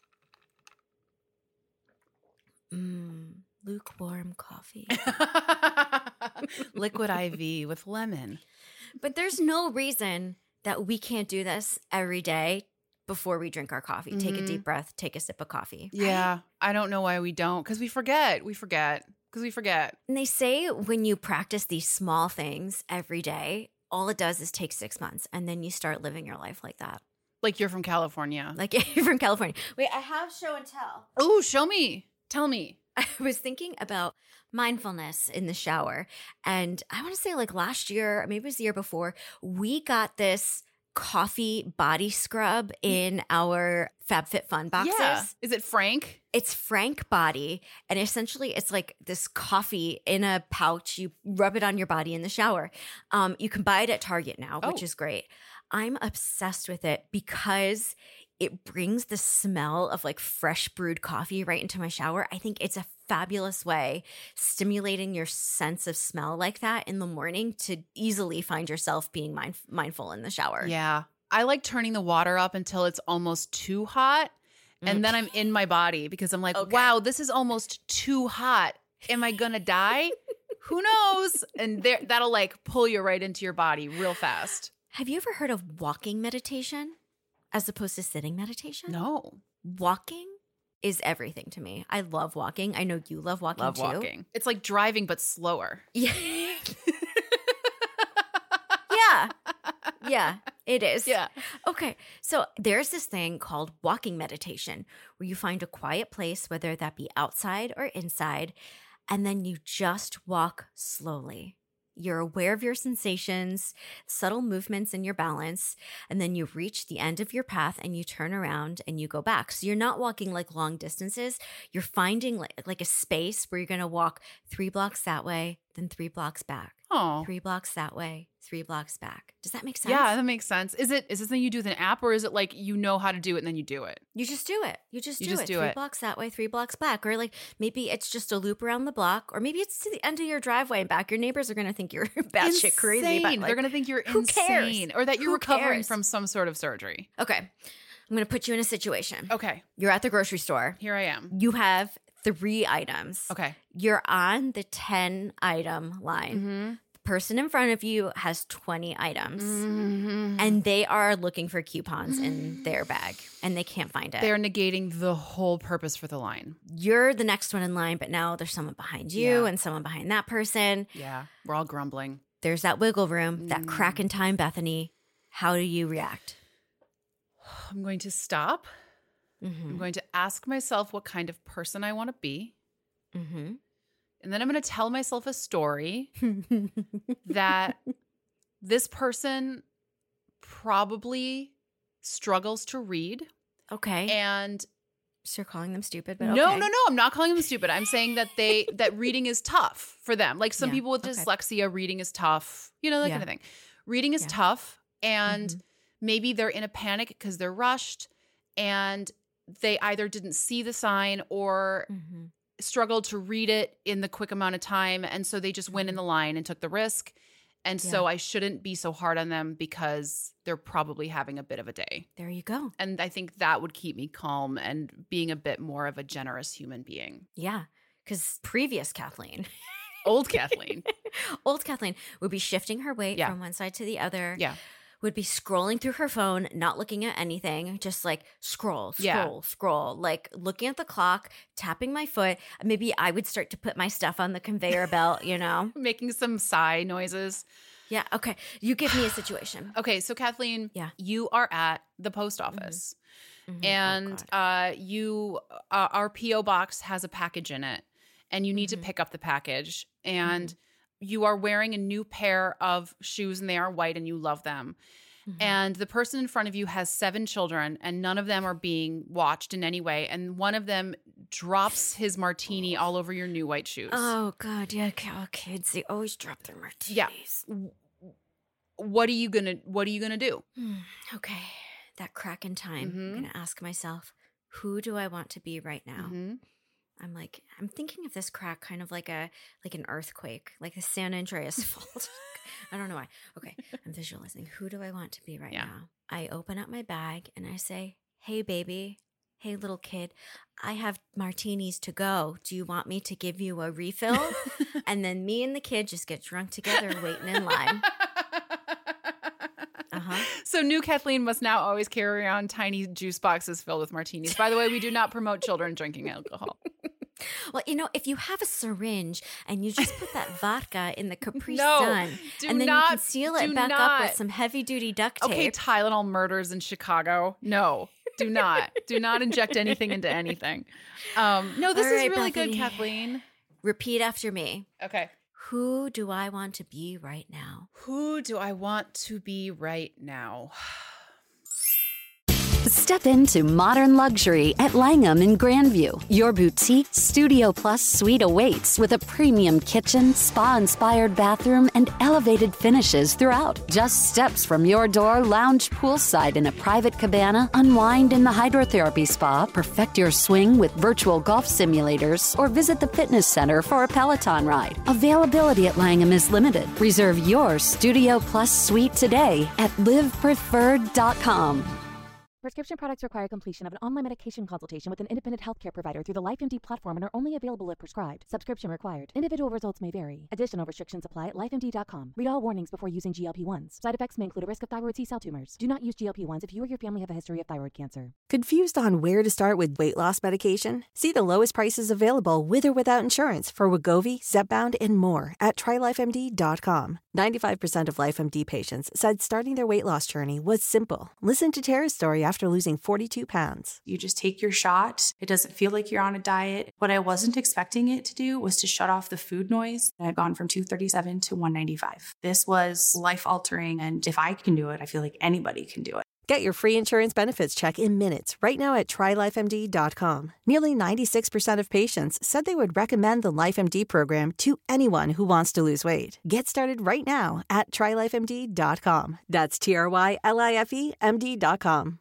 Lukewarm coffee. Liquid IV with lemon. But there's no reason that we can't do this every day before we drink our coffee. Mm-hmm. Take a deep breath, take a sip of coffee. Yeah. Right? I don't know why we don't, because we forget. And they say when you practice these small things every day, all it does is take 6 months, and then you start living your life like that. Like you're from California. Like you're from California. Wait, I have show and tell. Oh, show me. Tell me. I was thinking about mindfulness in the shower. And I want to say like last year, maybe it was the year before, we got this coffee body scrub in our FabFitFun boxes. Yeah. Is it Frank? It's Frank Body. And essentially it's like this coffee in a pouch. You rub it on your body in the shower. You can buy it at Target now, which is great. I'm obsessed with it because it brings the smell of like fresh brewed coffee right into my shower. I think it's a fabulous way stimulating your sense of smell like that in the morning to easily find yourself being mindful in the shower. Yeah. I like turning the water up until it's almost too hot. And then I'm in my body because I'm like, wow, this is almost too hot. Am I going to die? Who knows? And that'll like pull you right into your body real fast. Have you ever heard of walking meditation as opposed to sitting meditation? No. Walking is everything to me. I love walking. I know you love walking too. Walking. It's like driving but slower. Yeah. Yeah, it is. Yeah. Okay. So there's this thing called walking meditation where you find a quiet place, whether that be outside or inside, and then you just walk slowly. You're aware of your sensations, subtle movements in your balance, and then you reach the end of your path and you turn around and you go back. So you're not walking like long distances. You're finding like a space where you're going to walk 3 blocks that way, then 3 blocks back. Oh. 3 blocks that way, 3 blocks back. Does that make sense? Yeah, that makes sense. Is this something you do with an app, or is it like you know how to do it and then you do it? You just do it. You just do it. Do 3 blocks that way, 3 blocks back. Or like maybe it's just a loop around the block, or maybe it's to the end of your driveway and back. Your neighbors are going to think you're batshit crazy. But like, they're going to think you're insane. Or that you're recovering from some sort of surgery. Okay. I'm going to put you in a situation. Okay. You're at the grocery store. Here I am. You have 3 items. Okay. You're on the 10-item line. Mm-hmm. Person in front of you has 20 items and they are looking for coupons in their bag and they can't find it. They're negating the whole purpose for the line. You're the next one in line, but now there's someone behind you and someone behind that person. Yeah, we're all grumbling. There's that wiggle room, that crack in time, Bethany. How do you react? I'm going to stop. Mm-hmm. I'm going to ask myself what kind of person I want to be. Mm-hmm. And then I'm going to tell myself a story that this person probably struggles to read. Okay. And so you're calling them stupid, but No, I'm not calling them stupid. I'm saying that that reading is tough for them. Like some people with dyslexia, reading is tough. You know, that kind of thing. Reading is tough, and maybe they're in a panic because they're rushed and they either didn't see the sign or struggled to read it in the quick amount of time. And so they just went in the line and took the risk. And so I shouldn't be so hard on them because they're probably having a bit of a day. There you go. And I think that would keep me calm and being a bit more of a generous human being. Yeah. Because previous Kathleen. Old Kathleen. Old Kathleen would be shifting her weight from one side to the other. Yeah. Would be scrolling through her phone, not looking at anything, just like scroll, like looking at the clock, tapping my foot. Maybe I would start to put my stuff on the conveyor belt, you know? Making some sigh noises. Yeah. Okay. You give me a situation. Okay. So Kathleen, you are at the post office and our P.O. box has a package in it and you need to pick up the package and you are wearing a new pair of shoes and they are white and you love them. And the person in front of you has 7 children and none of them are being watched in any way. And one of them drops his martini all over your new white shoes. Oh, God. Yeah. Kids, they always drop their martinis. Yeah. What are you gonna do? Okay. That crack in time. I'm going to ask myself, who do I want to be right now? I'm thinking of this crack kind of like an earthquake, like the San Andreas fault. I don't know why. Okay, I'm visualizing. Who do I want to be right now? I open up my bag and I say, hey, baby. Hey, little kid, I have martinis to go. Do you want me to give you a refill? And then me and the kid just get drunk together waiting in line. So new Kathleen must now always carry around tiny juice boxes filled with martinis. By the way, we do not promote children drinking alcohol. Well, if you have a syringe and you just put that vodka in the Capri Sun and then you can seal it back up with some heavy-duty duct tape. Okay, Tylenol murders in Chicago. No, do not. Do not inject anything into anything. No, this is really good, Kathleen. Repeat after me. Okay. Who do I want to be right now? Who do I want to be right now? Step into modern luxury at Langham in Grandview. Your boutique Studio Plus suite awaits with a premium kitchen, spa-inspired bathroom, and elevated finishes throughout. Just steps from your door, lounge poolside in a private cabana, unwind in the hydrotherapy spa, perfect your swing with virtual golf simulators, or visit the fitness center for a Peloton ride. Availability at Langham is limited. Reserve your Studio Plus suite today at livepreferred.com. Prescription products require completion of an online medication consultation with an independent healthcare provider through the LifeMD platform and are only available if prescribed. Subscription required. Individual results may vary. Additional restrictions apply at lifemd.com. Read all warnings before using GLP-1s. Side effects may include a risk of thyroid C-cell tumors. Do not use GLP-1s if you or your family have a history of thyroid cancer. Confused on where to start with weight loss medication? See the lowest prices available with or without insurance for Wegovy, Zepbound, and more at TryLifeMD.com. 95% of LifeMD patients said starting their weight loss journey was simple. Listen to Tara's story after losing 42 pounds. You just take your shot. It doesn't feel like you're on a diet. What I wasn't expecting it to do was to shut off the food noise. I've gone from 237 to 195. This was life-altering, and if I can do it, I feel like anybody can do it. Get your free insurance benefits check in minutes right now at TryLifeMD.com. Nearly 96% of patients said they would recommend the LifeMD program to anyone who wants to lose weight. Get started right now at TryLifeMD.com. That's TryLifeMD.com.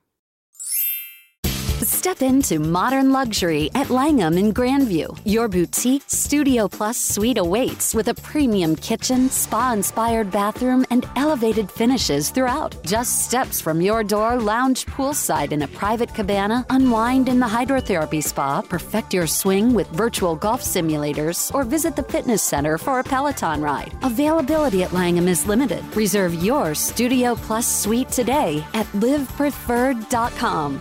Step into modern luxury at Langham in Grandview. Your boutique Studio Plus suite awaits with a premium kitchen, spa-inspired bathroom, and elevated finishes throughout. Just steps from your door, lounge poolside in a private cabana, unwind in the hydrotherapy spa, perfect your swing with virtual golf simulators, or visit the fitness center for a Peloton ride. Availability at Langham is limited. Reserve your Studio Plus suite today at livepreferred.com.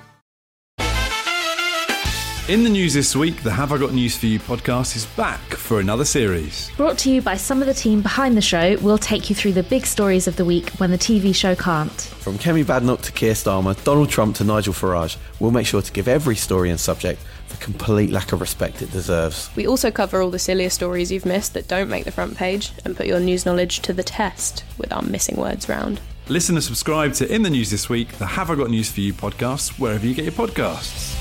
In the news this week, the Have I Got News For You podcast is back for another series. Brought to you by some of the team behind the show, we'll take you through the big stories of the week when the TV show can't. From Kemi Badnoch to Keir Starmer, Donald Trump to Nigel Farage, we'll make sure to give every story and subject the complete lack of respect it deserves. We also cover all the sillier stories you've missed that don't make the front page and put your news knowledge to the test with our missing words round. Listen and subscribe to In the News This Week, the Have I Got News For You podcast, wherever you get your podcasts.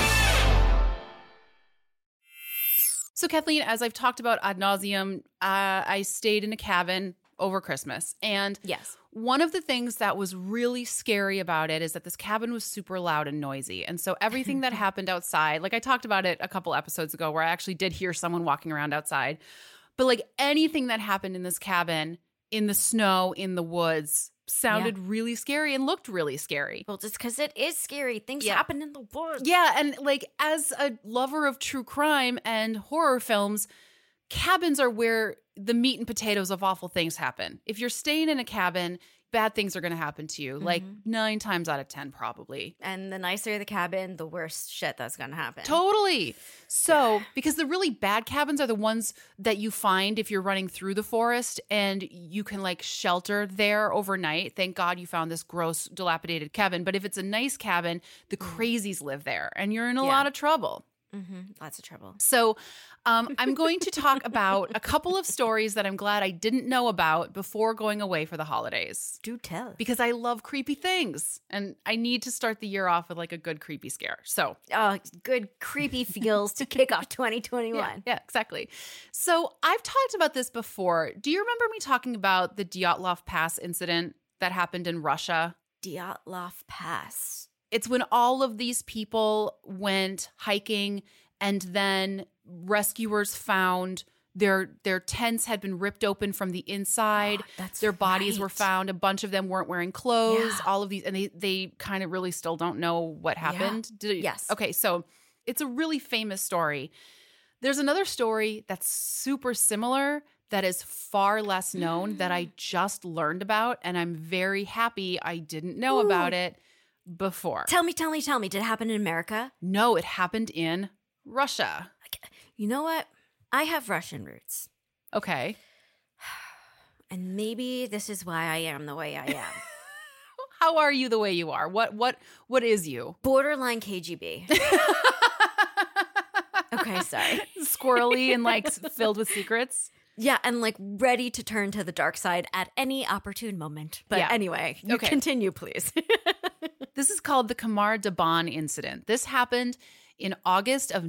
So Kathleen, as I've talked about ad nauseum, I stayed in a cabin over Christmas. And yes, one of the things that was really scary about it is that this cabin was super loud and noisy. And so everything that happened outside, like I talked about it a couple episodes ago where I actually did hear someone walking around outside. But like anything that happened in this cabin, in the snow, in the woods, sounded really scary and looked really scary. Well, just because it is scary. Things happen in the woods. Yeah, and like as a lover of true crime and horror films, cabins are where the meat and potatoes of awful things happen. If you're staying in a cabin, bad things are going to happen to you. Like 9 times out of 10, probably. And the nicer the cabin, the worse shit that's going to happen. Totally. So, because the really bad cabins are the ones that you find if you're running through the forest and you can like shelter there overnight. Thank God you found this gross, dilapidated cabin. But if it's a nice cabin, the crazies live there and you're in a lot of trouble. Lots of trouble. So I'm going to talk about a couple of stories that I'm glad I didn't know about before going away for the holidays. Do tell. Because I love creepy things. And I need to start the year off with like a good creepy scare. So good creepy feels to kick off 2021. Yeah, exactly. So I've talked about this before. Do you remember me talking about the Dyatlov Pass incident that happened in Russia? Dyatlov Pass. It's when all of these people went hiking and then rescuers found their tents had been ripped open from the inside. Their bodies were found. A bunch of them weren't wearing clothes. All of these, and they kind of really still don't know what happened. Yes. Okay, so it's a really famous story. There's another story that's super similar that is far less known that I just learned about, and I'm very happy I didn't know about it before. Tell me. Did it happen in America? No, it happened in Russia. You know what? I have Russian roots. Okay. And maybe this is why I am the way I am. How are you the way you are? What is you? Borderline KGB. Okay, sorry. Squirrely and like filled with secrets. Yeah, and like ready to turn to the dark side at any opportune moment. But anyway, continue, please. This is called the Khamar-Daban incident. This happened in August of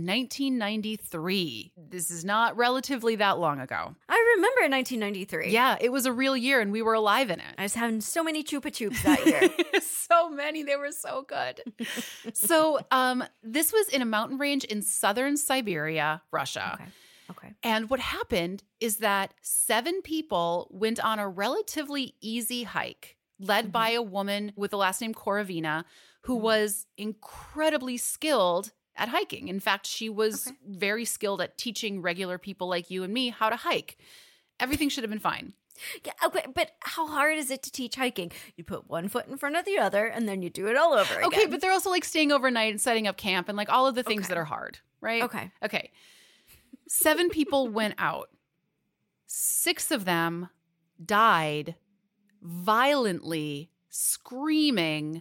1993. This is not relatively that long ago. I remember 1993. Yeah, it was a real year and we were alive in it. I was having so many Chupa Chups that year. So many. They were so good. So this was in a mountain range in southern Siberia, Russia. Okay. And what happened is that 7 people went on a relatively easy hike led by a woman with the last name Korovina, who was incredibly skilled at hiking. In fact, she was very skilled at teaching regular people like you and me how to hike. Everything should have been fine. Yeah, okay, but how hard is it to teach hiking? You put one foot in front of the other and then you do it all over again. Okay, but they're also like staying overnight and setting up camp and like all of the things that are hard, right? Okay. 7 people went out. 6 of them died violently, screaming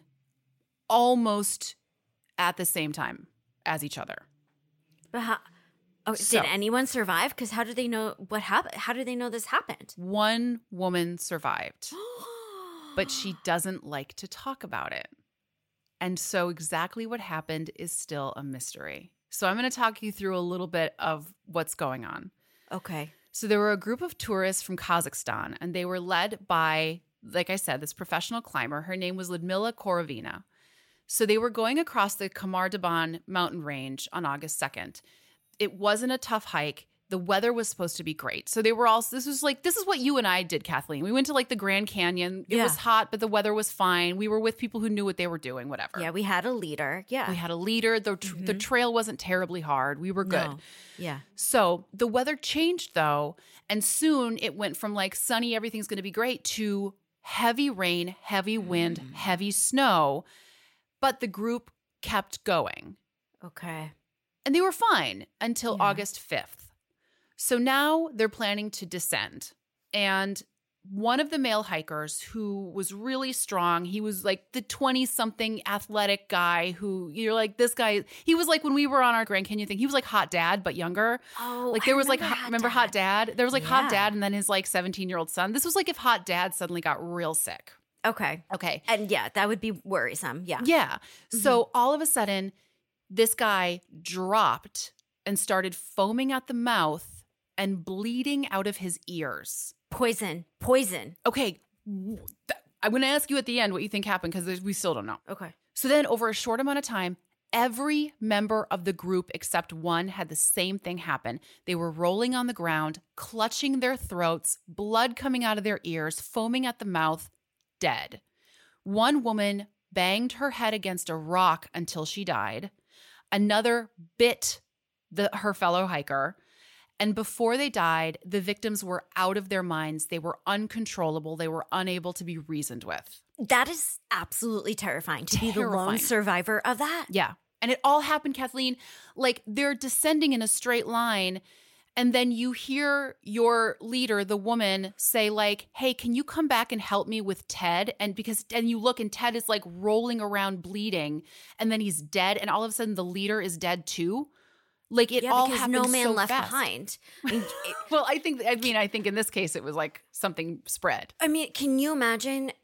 almost at the same time as each other. But how? Did anyone survive? Because how did they know what happened? How did they know this happened? One woman survived, but she doesn't like to talk about it. And so exactly what happened is still a mystery. So I'm going to talk you through a little bit of what's going on. Okay. So there were a group of tourists from Kazakhstan, and they were led by, like I said, this professional climber. Her name was Lyudmila Korovina. So they were going across the Khamar-Daban mountain range on August 2nd. It wasn't a tough hike. The weather was supposed to be great. So they were all, this is what you and I did, Kathleen. We went to like the Grand Canyon. It was hot, but the weather was fine. We were with people who knew what they were doing, whatever. Yeah, we had a leader. Yeah. We had a leader. The trail wasn't terribly hard. We were good. No. Yeah. So the weather changed though. And soon it went from like sunny, everything's going to be great, to heavy rain, heavy wind, heavy snow. But the group kept going. Okay. And they were fine until August 5th. So now they're planning to descend. And one of the male hikers who was really strong, he was like the 20-something athletic guy who you're like, this guy, he was like when we were on our Grand Canyon thing, he was like Hot Dad, but younger. Oh, like there was like, remember Hot Dad? There was like Hot Dad and then his like 17-year-old son. This was like if Hot Dad suddenly got real sick. Okay. And yeah, that would be worrisome. Yeah. Yeah. So all of a sudden, this guy dropped and started foaming at the mouth and bleeding out of his ears. Poison. Okay. I'm going to ask you at the end what you think happened because we still don't know. Okay. So then over a short amount of time, every member of the group except one had the same thing happen. They were rolling on the ground, clutching their throats, blood coming out of their ears, foaming at the mouth, dead. One woman banged her head against a rock until she died. Another bit her fellow hiker. And before they died, the victims were out of their minds. They were uncontrollable. They were unable to be reasoned with. That is absolutely terrifying to be the lone survivor of that. Yeah. And it all happened, Kathleen, like they're descending in a straight line. And then you hear your leader, the woman, say like, hey, can you come back and help me with Ted? And you look and Ted is like rolling around bleeding and then he's dead. And all of a sudden the leader is dead too. Like it all happened no man so left fast. behind. Well, I think in this case it was like something spread. I mean, can you imagine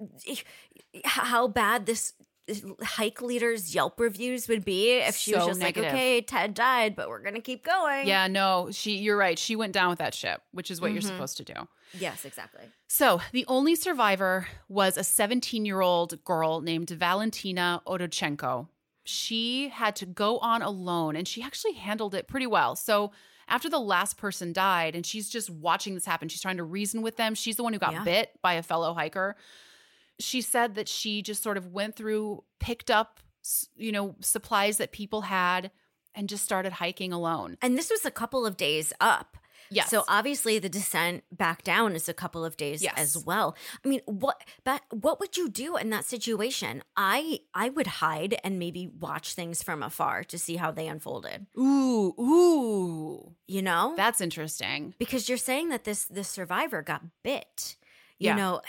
how bad this hike leader's Yelp reviews would be if she was just negative. Like, okay, Ted died, but we're going to keep going. Yeah, no, you're right. She went down with that ship, which is what you're supposed to do. Yes, exactly. So the only survivor was a 17-year-old girl named Valentina Odochenko. She had to go on alone, and she actually handled it pretty well. So after the last person died, and she's just watching this happen, she's trying to reason with them. She's the one who got bit by a fellow hiker. She said that she just sort of went through, picked up, supplies that people had, and just started hiking alone. And this was a couple of days up. Yes. So obviously the descent back down is a couple of days as well. I mean, what would you do in that situation? I would hide and maybe watch things from afar to see how they unfolded. Ooh. You know? That's interesting. Because you're saying that this survivor got bit. You know.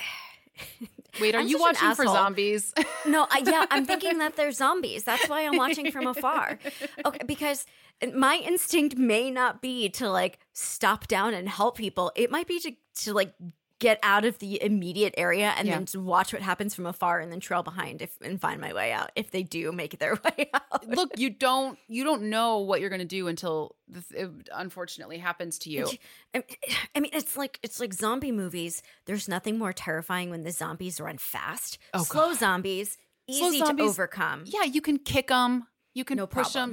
Wait, are you watching for zombies? No, I'm thinking that they're zombies. That's why I'm watching from afar. Okay, because my instinct may not be to like stop down and help people. It might be to like get out of the immediate area and then to watch what happens from afar and then trail behind and find my way out if they do make their way out. Look, you don't know what you're going to do until it unfortunately happens to you. I mean, it's like zombie movies. There's nothing more terrifying when the zombies run fast. Slow zombies, easy to overcome. Yeah, you can kick them. You can push them,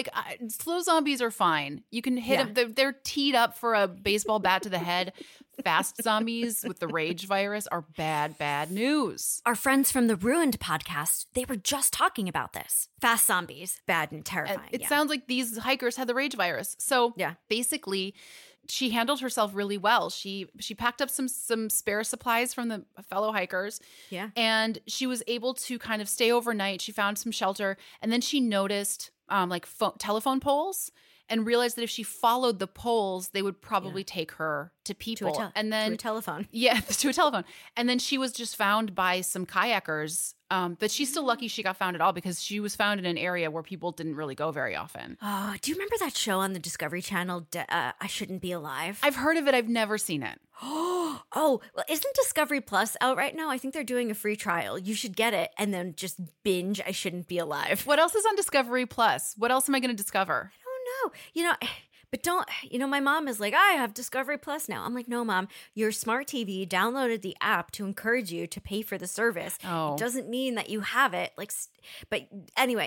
slow zombies are fine. You can hit them. They're teed up for a baseball bat to the head. Fast zombies with the rage virus are bad news. Our friends from the Ruined podcast, they were just talking about this. Fast zombies, bad and terrifying. It sounds like these hikers had the rage virus. So basically, she handled herself really well. She packed up some spare supplies from the fellow hikers. Yeah. And she was able to kind of stay overnight. She found some shelter. And then she noticed telephone poles and realized that if she followed the poles, they would probably take her to people. To a telephone. Yeah, to a telephone. And then she was just found by some kayakers. But she's still lucky she got found at all because she was found in an area where people didn't really go very often. Oh, do you remember that show on the Discovery Channel, I Shouldn't Be Alive? I've heard of it. I've never seen it. Oh, well, isn't Discovery Plus out right now? I think they're doing a free trial. You should get it and then just binge I Shouldn't Be Alive. What else is on Discovery Plus? What else am I going to discover? I don't know. But don't, my mom is like, I have Discovery Plus now. I'm like, no, Mom, your smart TV downloaded the app to encourage you to pay for the service. Oh. It doesn't mean that you have it. But anyway,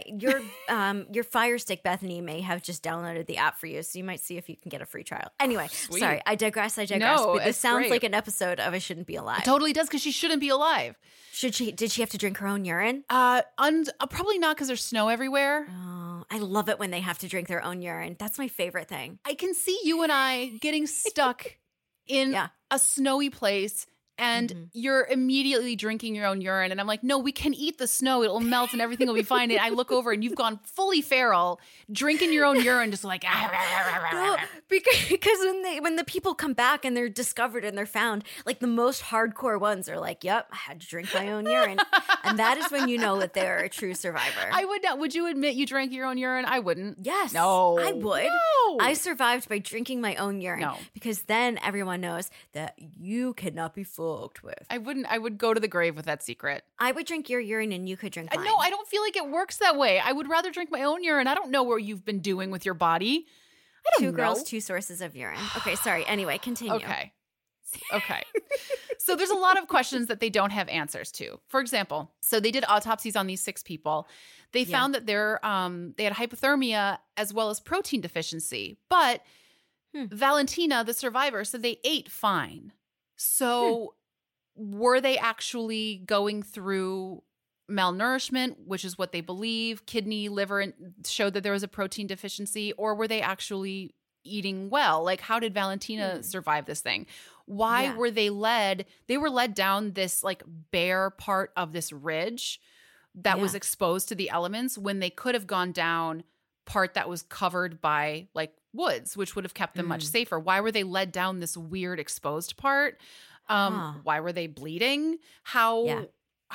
your Fire Stick Bethany may have just downloaded the app for you, so you might see if you can get a free trial. Anyway, sorry, I digress. No, but this sounds great. like an episode of I Shouldn't Be Alive. It totally does, because she shouldn't be alive. Did she have to drink her own urine? Probably not, because there's snow everywhere. Oh, I love it when they have to drink their own urine. That's my favorite thing. I can see you and I getting stuck in a snowy place, and you're immediately drinking your own urine. And I'm like, no, we can eat the snow. It'll melt and everything will be fine. And I look over and you've gone fully feral, drinking your own urine, just like, no, because when the people come back and they're discovered and they're found, like the most hardcore ones are like, yep, I had to drink my own urine. And that is when you know that they're a true survivor. I would not. Would you admit you drank your own urine? I wouldn't. Yes. No. I would. No. I survived by drinking my own urine. No. Because then everyone knows that you cannot be fucked with. I wouldn't. I would go to the grave with that secret. I would drink your urine and you could drink mine. No, I don't feel like it works that way. I would rather drink my own urine. I don't know what you've been doing with your body. I don't know. 2 girls, 2 sources of urine. Okay, sorry. Anyway, continue. Okay. So there's a lot of questions that they don't have answers to. For example, so they did autopsies on these 6 people. They found that they had hypothermia as well as protein deficiency. But Valentina, the survivor, said they ate fine. So were they actually going through malnourishment, which is what they believe, kidney, liver, and showed that there was a protein deficiency, or were they actually eating well. Like, how did Valentina survive this thing? Why were they led? They were led down this like bare part of this ridge that was exposed to the elements when they could have gone down part that was covered by like woods, which would have kept them much safer. Why were they led down this weird exposed part? Why were they bleeding? How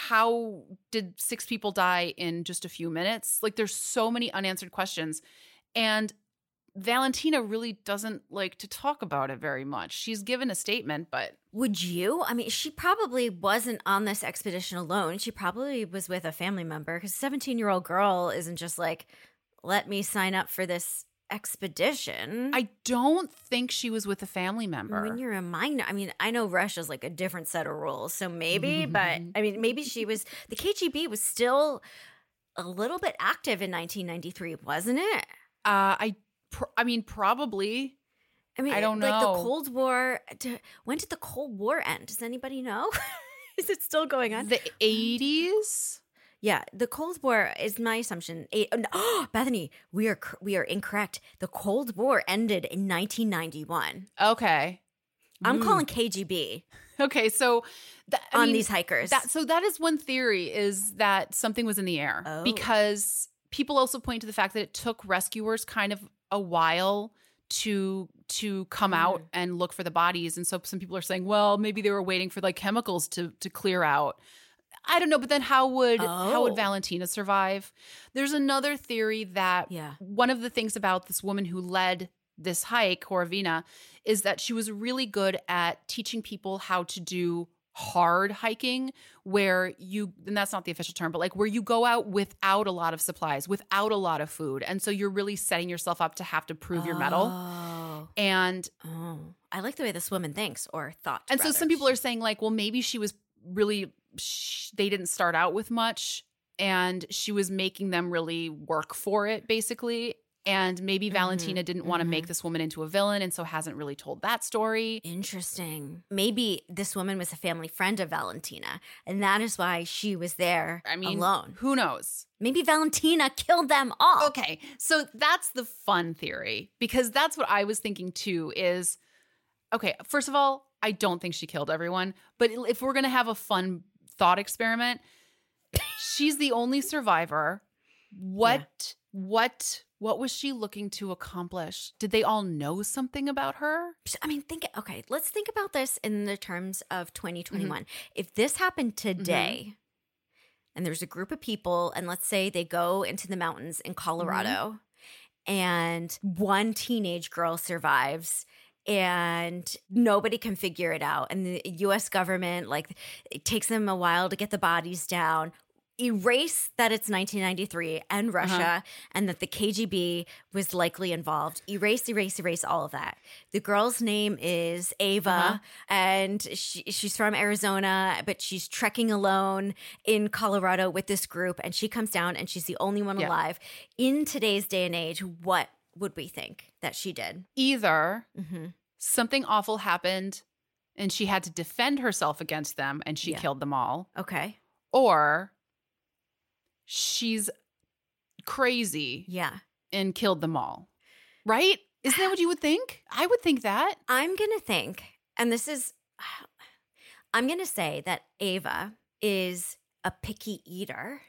did 6 people die in just a few minutes? Like, there's so many unanswered questions. And Valentina really doesn't like to talk about it very much. She's given a statement, but... Would you? I mean, she probably wasn't on this expedition alone. She probably was with a family member, because a 17-year-old girl isn't just like, let me sign up for this expedition. I don't think she was with a family member. When you're a minor, I mean, I know Russia's like a different set of rules, so maybe, but I mean, maybe she was, the KGB was still a little bit active in 1993, wasn't it? I mean, probably. I mean, I don't know. Like the Cold War, when did the Cold War end? Does anybody know? Is it still going on? The 80s? Yeah, the Cold War is my assumption. Bethany, we are incorrect. The Cold War ended in 1991. Okay. I'm calling KGB. Okay, so these hikers. That is one theory, is that something was in the air. Oh. Because people also point to the fact that it took rescuers kind of a while to come out and look for the bodies. And so some people are saying, well, maybe they were waiting for like chemicals to clear out. I don't know, but then how would Valentina survive? There's another theory that one of the things about this woman who led this hike, Korovina, is that she was really good at teaching people how to do hard hiking, where you, and that's not the official term, but like where you go out without a lot of supplies, without a lot of food. And so you're really setting yourself up to have to prove your mettle. And I like the way this woman thinks, or thought. And so some people are saying like, well, maybe she was really, they didn't start out with much and she was making them really work for it, basically. And maybe Valentina didn't want to make this woman into a villain, and so hasn't really told that story. Interesting. Maybe this woman was a family friend of Valentina, and that is why she was there alone. Who knows? Maybe Valentina killed them all. Okay, so that's the fun theory, because that's what I was thinking too is, okay, first of all, I don't think she killed everyone, but if we're going to have a fun thought experiment, she's the only survivor. What was she looking to accomplish? Did they all know something about her? I mean, let's think about this in the terms of 2021. If this happened today, and there's a group of people, and let's say they go into the mountains in Colorado, and one teenage girl survives, and nobody can figure it out, and the U.S. government, like, it takes them a while to get the bodies down. Erase that it's 1993 and Russia and that the KGB was likely involved. Erase all of that. The girl's name is Ava, and she's from Arizona, but she's trekking alone in Colorado with this group, and she comes down and she's the only one alive. In today's day and age, what would we think that she did? Either something awful happened and she had to defend herself against them and she killed them all. Okay. Or she's crazy and killed them all. Right? Isn't that what you would think? I would think that. I'm going to think, and I'm going to say that Ava is a picky eater.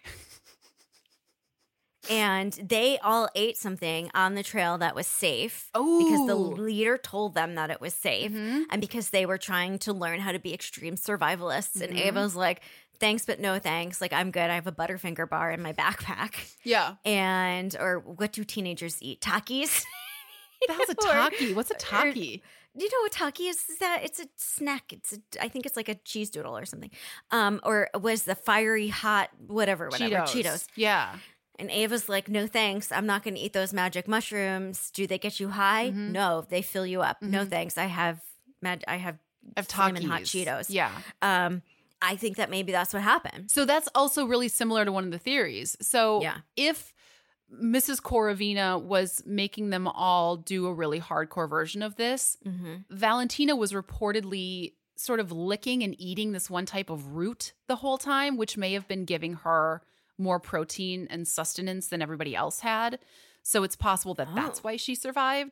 And they all ate something on the trail that was safe because the leader told them that it was safe and because they were trying to learn how to be extreme survivalists. And Ava's like, thanks, but no thanks. Like, I'm good. I have a Butterfinger bar in my backpack. Yeah. Or what do teenagers eat? Takis? The hell's a Taki? What's a Taki? Do you know what Taki is? It's a snack. I think it's like a cheese doodle or something. Or was the fiery hot, whatever. Cheetos. Yeah. And Ava's like, no thanks. I'm not going to eat those magic mushrooms. Do they get you high? No, they fill you up. No thanks. I have flamin' hot Cheetos. Yeah. I think that maybe that's what happened. So that's also really similar to one of the theories. So if Mrs. Korovina was making them all do a really hardcore version of this, Valentina was reportedly sort of licking and eating this one type of root the whole time, which may have been giving her more protein and sustenance than everybody else had. So it's possible that that's why she survived.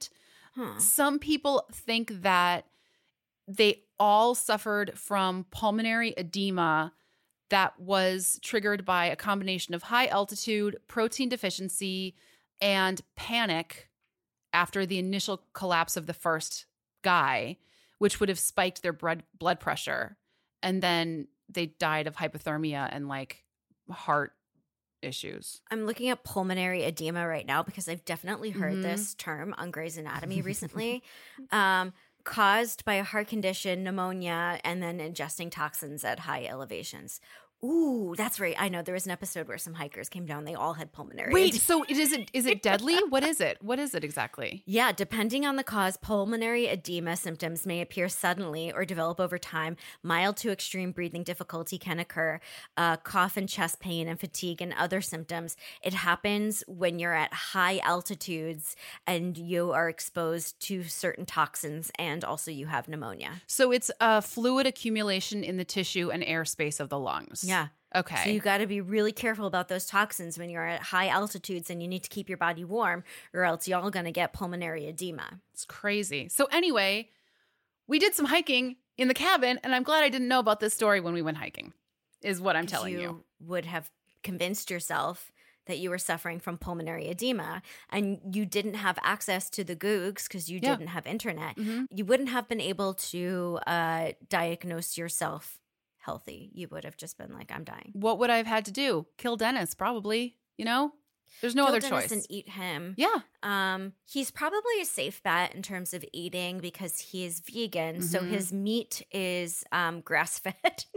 Some people think that they all suffered from pulmonary edema that was triggered by a combination of high altitude, protein deficiency, and panic after the initial collapse of the first guy, which would have spiked their blood pressure. And then they died of hypothermia and like heart issues. I'm looking at pulmonary edema right now because I've definitely heard this term on Grey's Anatomy recently. Caused by a heart condition, pneumonia, and then ingesting toxins at high elevations. Ooh, that's right. I know there was an episode where some hikers came down. They all had pulmonary. Wait, so is it deadly? What is it? What is it exactly? Yeah, depending on the cause, pulmonary edema symptoms may appear suddenly or develop over time. Mild to extreme breathing difficulty can occur. Cough and chest pain and fatigue and other symptoms. It happens when you're at high altitudes and you are exposed to certain toxins and also you have pneumonia. So it's fluid accumulation in the tissue and airspace of the lungs. Yeah. Okay. So you got to be really careful about those toxins when you're at high altitudes and you need to keep your body warm or else y'all going to get pulmonary edema. It's crazy. So anyway, we did some hiking in the cabin and I'm glad I didn't know about this story when we went hiking is what I'm telling you. You would have convinced yourself that you were suffering from pulmonary edema and you didn't have access to the Googs because you didn't have internet. You wouldn't have been able to diagnose yourself healthy. You would have just been like, I'm dying. What would I have had to do? Kill Dennis, probably. You know? There's no other choice. And eat him. Yeah. He's probably a safe bet in terms of eating because he is vegan. So his meat is grass-fed.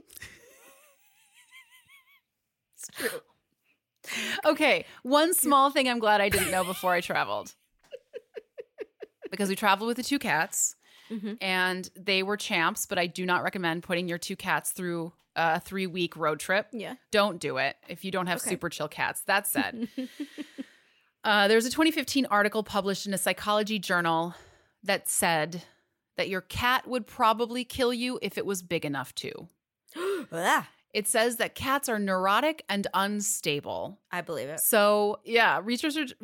It's true. Okay. One small thing I'm glad I didn't know before I traveled. Because we traveled with the two cats. And they were champs, but I do not recommend putting your two cats through a 3-week road trip. Yeah. Don't do it if you don't have super chill cats. That said, there's a 2015 article published in a psychology journal that said that your cat would probably kill you if it was big enough to. It says that cats are neurotic and unstable. I believe it. So, yeah, researchers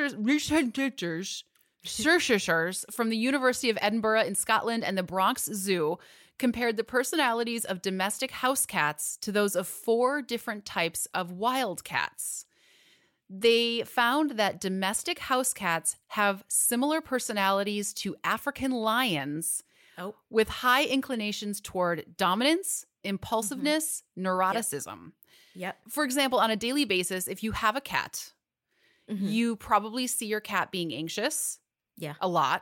from the University of Edinburgh in Scotland and the Bronx Zoo compared the personalities of domestic house cats to those of 4 different types of wild cats. They found that domestic house cats have similar personalities to African lions with high inclinations toward dominance, impulsiveness, neuroticism. Yep. For example, on a daily basis, if you have a cat, you probably see your cat being anxious. Yeah. A lot.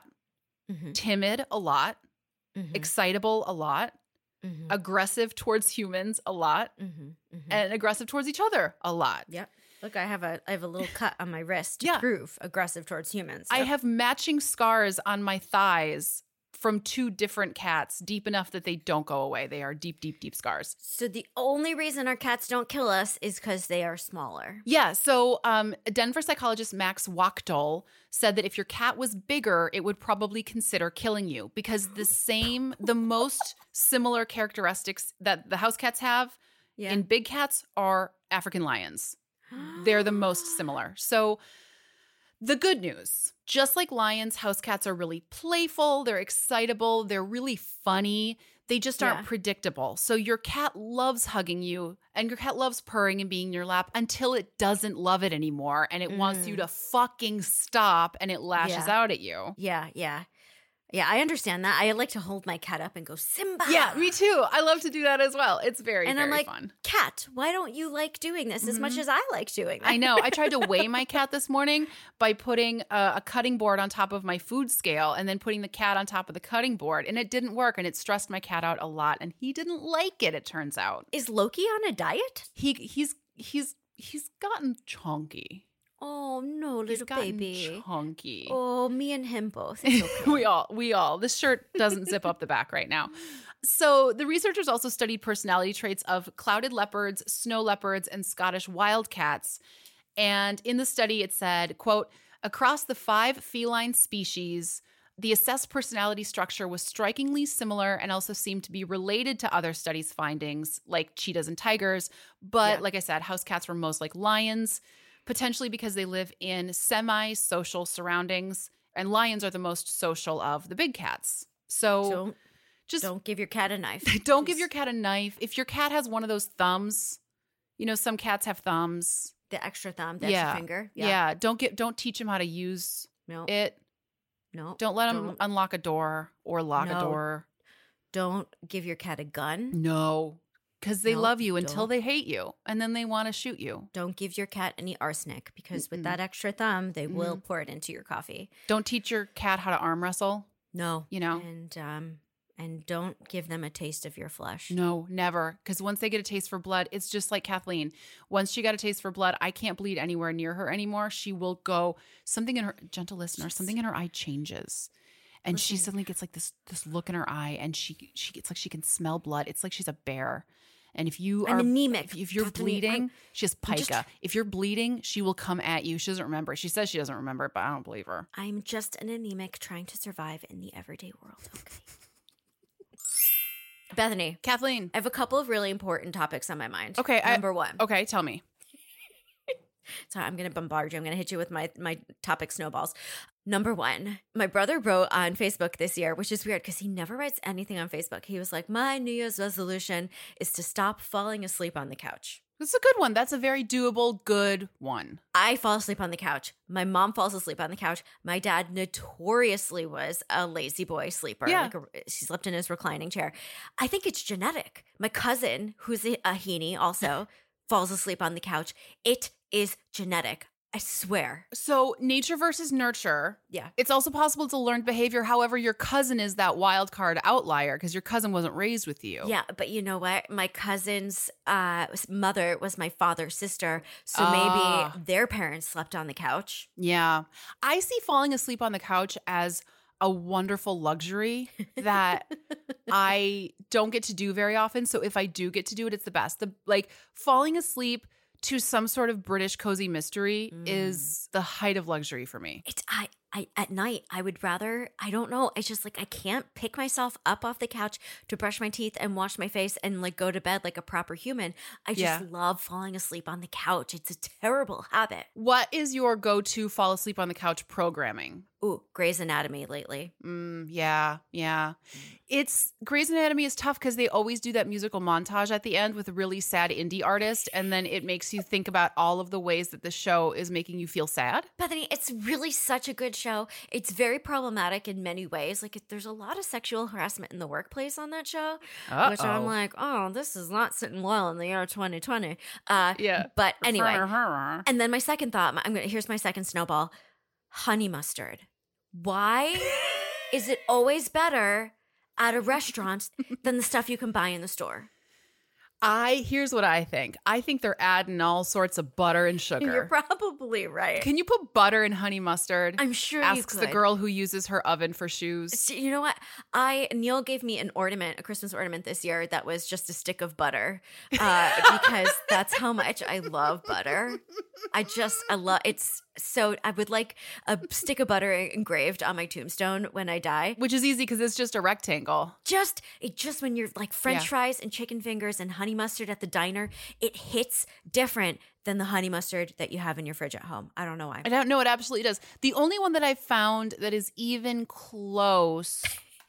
Timid a lot. Excitable a lot. Aggressive towards humans a lot. And aggressive towards each other a lot. Yep. Look, I have a little cut on my wrist to prove aggressive towards humans. I have matching scars on my thighs from 2 different cats, deep enough that they don't go away. They are deep, deep, deep scars. So the only reason our cats don't kill us is because they are smaller. Yeah. So Denver psychologist Max Wachtel said that if your cat was bigger, it would probably consider killing you because the most similar characteristics that the house cats have in big cats are African lions. They're the most similar. So the good news, just like lions, house cats are really playful, they're excitable, they're really funny. They just aren't predictable. So your cat loves hugging you and your cat loves purring and being in your lap until it doesn't love it anymore and it wants you to fucking stop and it lashes out at you. Yeah, yeah. Yeah, I understand that. I like to hold my cat up and go, Simba. Yeah, me too. I love to do that as well. It's very, and very I'm like, fun. Cat, why don't you like doing this as much as I like doing that? I know. I tried to weigh my cat this morning by putting a cutting board on top of my food scale and then putting the cat on top of the cutting board. And it didn't work. And it stressed my cat out a lot. And he didn't like it, it turns out. Is Loki on a diet? He's gotten chunky. Oh, no, little baby. Chunky. Oh, me and him both. It's okay. we all. This shirt doesn't zip up the back right now. So the researchers also studied personality traits of clouded leopards, snow leopards, and Scottish wildcats. And in the study, it said, quote, across the 5 feline species, the assessed personality structure was strikingly similar and also seemed to be related to other studies' findings, like cheetahs and tigers. But like I said, house cats were most like lions, potentially because they live in semi-social surroundings And lions are the most social of the big cats. So don't give your cat a knife. Don't give your cat a knife. If your cat has one of those thumbs, some cats have thumbs. The extra thumb, the extra finger. Yeah. Don't teach him how to use it. No. Don't let him unlock a door or lock a door. Don't give your cat a gun. No. Because they love you until they hate you, and then they want to shoot you. Don't give your cat any arsenic, because with that extra thumb, they will pour it into your coffee. Don't teach your cat how to arm wrestle. No. And don't give them a taste of your flesh. No, never. Because once they get a taste for blood, it's just like Kathleen. Once she got a taste for blood, I can't bleed anywhere near her anymore. She will go, something in her, gentle listener, something in her eye changes. And she suddenly gets like this look in her eye, and she gets like she can smell blood. It's like she's a bear. And if you are anemic, if you're bleeding, she has pica. If you're bleeding, she will come at you. She doesn't remember. She says she doesn't remember it, but I don't believe her. I'm just an anemic trying to survive in the everyday world. Okay. Bethany. Kathleen. I have a couple of really important topics on my mind. Okay. Number one. Okay, tell me. So I'm going to bombard you. I'm going to hit you with my topic snowballs. Number one, my brother wrote on Facebook this year, which is weird because he never writes anything on Facebook. He was like, my New Year's resolution is to stop falling asleep on the couch. That's a good one. That's a very doable, good one. I fall asleep on the couch. My mom falls asleep on the couch. My dad notoriously was a lazy boy sleeper. Yeah. She slept in his reclining chair. I think it's genetic. My cousin, who's a Heaney also, falls asleep on the couch. It is genetic. I swear. So nature versus nurture. Yeah. It's also possible to learn behavior. However, your cousin is that wild card outlier because your cousin wasn't raised with you. Yeah, but you know what? My cousin's mother was my father's sister. So maybe their parents slept on the couch. Yeah. I see falling asleep on the couch as a wonderful luxury that I don't get to do very often. So if I do get to do it, it's the best. Falling asleep to some sort of British cozy mystery is the height of luxury for me. I at night, I would rather, I don't know. It's just like I can't pick myself up off the couch to brush my teeth and wash my face and go to bed like a proper human. I just love falling asleep on the couch. It's a terrible habit. What is your go-to fall asleep on the couch programming? Ooh, Grey's Anatomy lately. Yeah. It's Grey's Anatomy is tough because they always do that musical montage at the end with a really sad indie artist, and then it makes you think about all of the ways that the show is making you feel sad. Bethany, it's really such a good show. It's very problematic in many ways. There's a lot of sexual harassment in the workplace on that show, which I'm like, oh, this is not sitting well in the year 2020. But anyway, and then my second thought, here's my second snowball. Honey mustard. Why is it always better at a restaurant than the stuff you can buy in the store? Here's what I think. I think they're adding all sorts of butter and sugar. You're probably right. Can you put butter in honey mustard? I'm sure Asks you could. the girl who uses her oven for shoes. You know what? Neil gave me an ornament, a Christmas ornament this year that was just a stick of butter because that's how much I love butter. I love it's. So I would like a stick of butter engraved on my tombstone when I die. Which is easy because it's just a rectangle. Just when you're French fries and chicken fingers and honey mustard at the diner, it hits different than the honey mustard that you have in your fridge at home. I don't know why. I don't know. It absolutely does. The only one that I've found that is even close...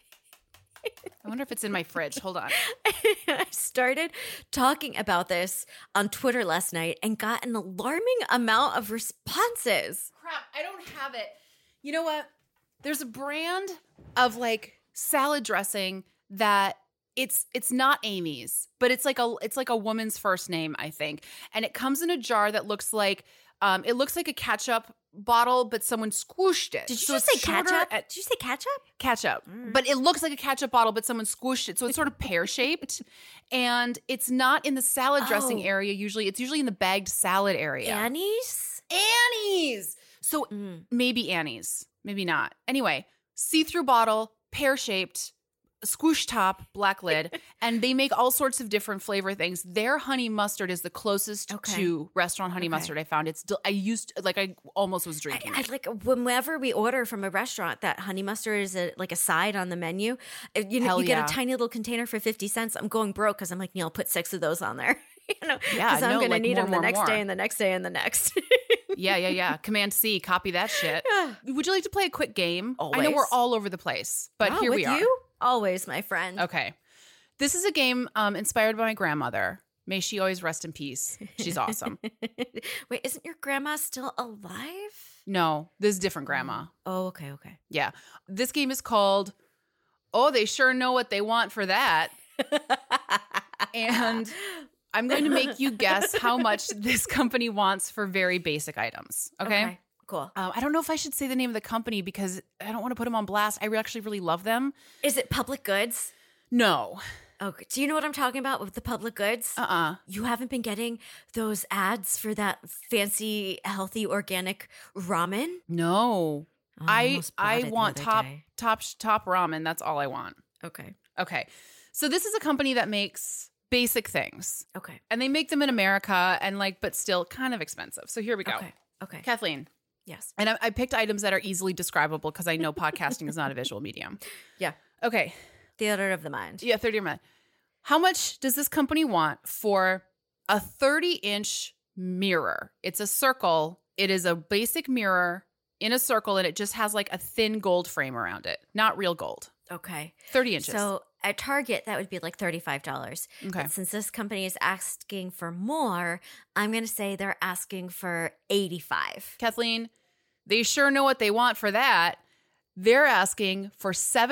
I wonder if it's in my fridge. Hold on. I started talking about this on Twitter last night and got an alarming amount of responses. Crap, I don't have it. You know what? There's a brand of salad dressing that it's not Amy's, but it's like a woman's first name, I think. And it comes in a jar that looks like it looks like a ketchup bottle, but someone squished it. Did you just say ketchup? Did you say ketchup? Ketchup. But it looks like a ketchup bottle, but someone squished it. So it's sort of pear-shaped. And it's not in the salad dressing area usually. It's usually in the bagged salad area. Annie's? So maybe Annie's. Maybe not. Anyway, see-through bottle, pear-shaped, squish top, black lid, and they make all sorts of different flavor things. Their honey mustard is the closest to restaurant honey mustard I found. I almost was drinking it. Whenever we order from a restaurant, that honey mustard is a side on the menu. You get a tiny little container for 50 cents. I'm going broke because I'm like, Neil, put 6 of those on there. Because I'm going to need them the next day and the next day and the next. Yeah. Command C, copy that shit. Would you like to play a quick game? Always. I know we're all over the place, but here we are. You? Always, my friend. Okay. This is a game inspired by my grandmother. May she always rest in peace. She's awesome. Wait, isn't your grandma still alive? No, this is a different grandma. Oh, okay. Yeah. This game is called, Oh, They Sure Know What They Want for That. And I'm going to make you guess how much this company wants for very basic items. Okay? Cool. I don't know if I should say the name of the company because I don't want to put them on blast. I actually really love them. Is it Public Goods? No. Okay. Do you know what I'm talking about with the public goods? You haven't been getting those ads for that fancy, healthy, organic ramen? No. Oh, I want top ramen. That's all I want. Okay. So this is a company that makes basic things. Okay. And they make them in America and but still kind of expensive. So here we go. Okay. Kathleen. Yes. And I picked items that are easily describable because I know podcasting is not a visual medium. Yeah. Okay. Theater of the mind. Yeah, theater of the mind. How much does this company want for a 30-inch mirror? It's a circle. It is a basic mirror in a circle, and it just has a thin gold frame around it. Not real gold. Okay. 30 inches. So at Target, that would be $35. Okay. But since this company is asking for more, I'm going to say they're asking for $85. Kathleen, they sure know what they want for that. They're asking for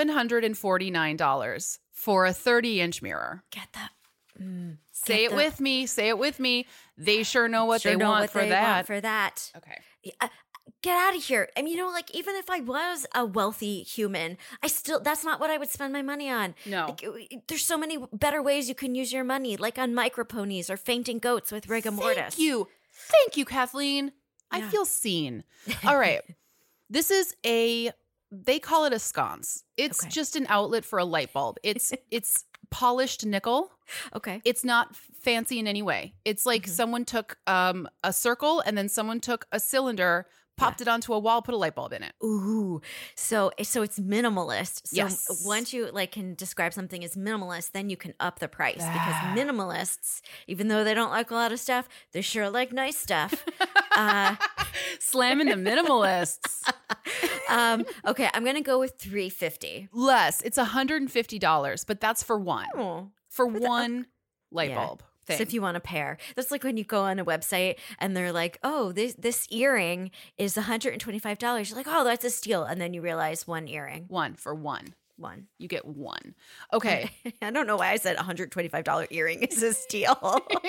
$749 for a 30-inch mirror. Get that. Say it with me. They sure know what they want for that. Okay. Get out of here. I mean, even if I was a wealthy human, that's not what I would spend my money on. No. There's so many better ways you can use your money, like on microponies or fainting goats with rigor mortis. Thank you, Kathleen. Yeah. I feel seen. All right. This is they call it a sconce. It's just an outlet for a light bulb. It's polished nickel. Okay. It's not fancy in any way. It's like someone took a circle and then someone took a cylinder, popped it onto a wall, put a light bulb in it. Ooh. So it's minimalist. So yes. Once you can describe something as minimalist, then you can up the price because minimalists, even though they don't like a lot of stuff, they sure like nice stuff. Slamming the minimalists. Okay, I'm going to go with $350. Less. It's $150, but that's for one. Oh, for one light bulb thing. So if you want a pair. That's like when you go on a website and they're like, oh, this earring is $125. You're like, oh, that's a steal. And then you realize one earring. One for one. One. You get one. Okay. I don't know why I said $125 earring is a steal.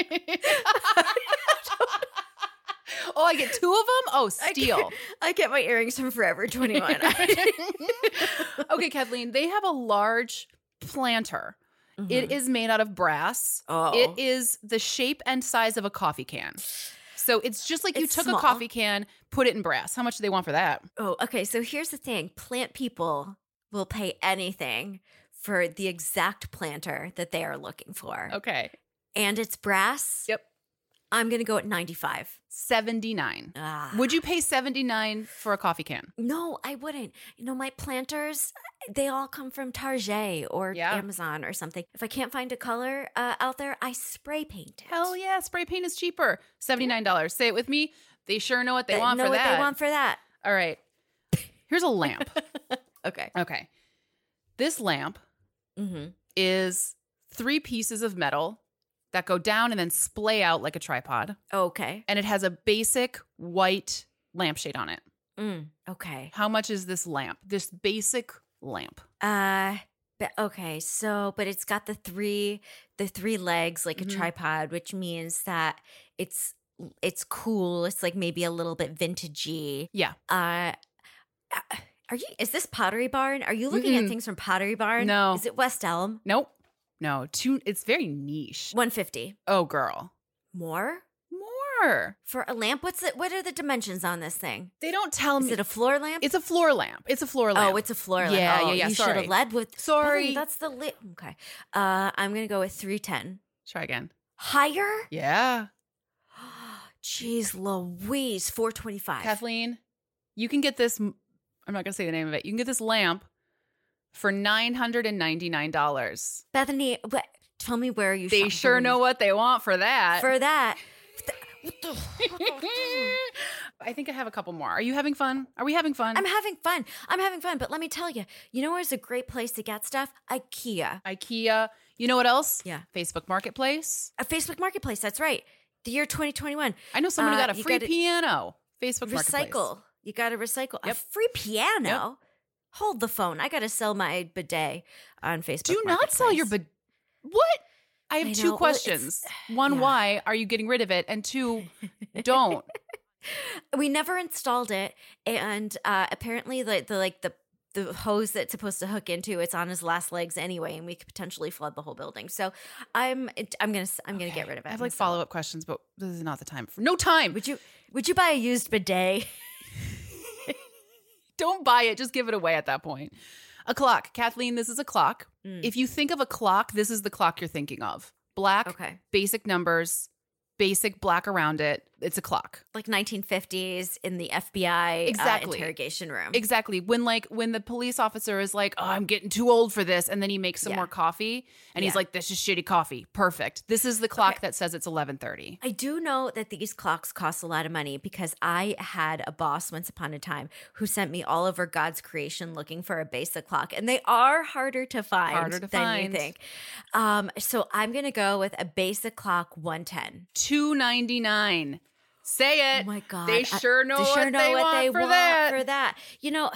Oh, I get two of them? Oh, steal. I get my earrings from Forever 21. Okay, Kathleen, they have a large planter. Mm-hmm. It is made out of brass. Oh. It is the shape and size of a coffee can. So it's just like you took small. A coffee can, put it in brass. How much do they want for that? Oh, okay. So here's the thing. Plant people will pay anything for the exact planter that they are looking for. Okay. And it's brass. Yep. I'm going to go at $95. $79. Would you pay $79 for a coffee can? No, I wouldn't. My planters, they all come from Target or Amazon or something. If I can't find a color out there, I spray paint it. Hell yeah, spray paint is cheaper. $79. Say it with me. They sure know what they want for that. Know what they want for that. All right. Here's a lamp. Okay. This lamp is 3 pieces of metal that go down and then splay out like a tripod. Okay. And it has a basic white lampshade on it. Okay. How much is this lamp? This basic lamp? But it's got the three legs like a tripod, which means that it's cool. It's like maybe a little bit vintagey. Yeah. Is this Pottery Barn? Are you looking at things from Pottery Barn? No. Is it West Elm? Nope. No, it's very niche. $150. Oh, girl. More? For a lamp? What are the dimensions on this thing? They don't tell me. Is it a floor lamp? It's a floor lamp. Oh, it's a floor lamp. Yeah. You should have led with. Sorry. That's the lit. Okay. I'm going to go with $310. Try again. Higher? Yeah. Jeez Louise, $425. Kathleen, you can get this. I'm not going to say the name of it. You can get this lamp for $999. Bethany, tell me where you They sure know what they want for that. I think I have a couple more. Are you having fun? Are we having fun? I'm having fun. But let me tell you, you know where's a great place to get stuff? IKEA. You know what else? Yeah. Facebook Marketplace. A Facebook Marketplace. That's right. The year 2021. I know someone who got a free piano. Facebook Marketplace. Recycle. You got to recycle. Yep. A free piano? Yep. Hold the phone. I got to sell my bidet on Facebook Do not sell your bidet. What? I have two questions. One, why are you getting rid of it? And two, don't. We never installed it, and apparently the hose that's supposed to hook into it's on his last legs anyway, and we could potentially flood the whole building. So I'm gonna get rid of it. I have follow-up questions, but this is not the time. No time. Would you buy a used bidet? Don't buy it. Just give it away at that point. A clock. Kathleen, this is a clock. If you think of a clock, this is the clock you're thinking of. Black, basic numbers, basic black around it. It's a clock. Like 1950s in the FBI interrogation room. Exactly. When the police officer is like, oh, I'm getting too old for this. And then he makes some more coffee. And he's like, this is shitty coffee. Perfect. This is the clock that says it's 11:30. I do know that these clocks cost a lot of money because I had a boss once upon a time who sent me all over God's creation looking for a basic clock. And they are harder to find than you think. So I'm going to go with a basic clock 110. $299. Say it. Oh my God. They sure know what they want for that. You know,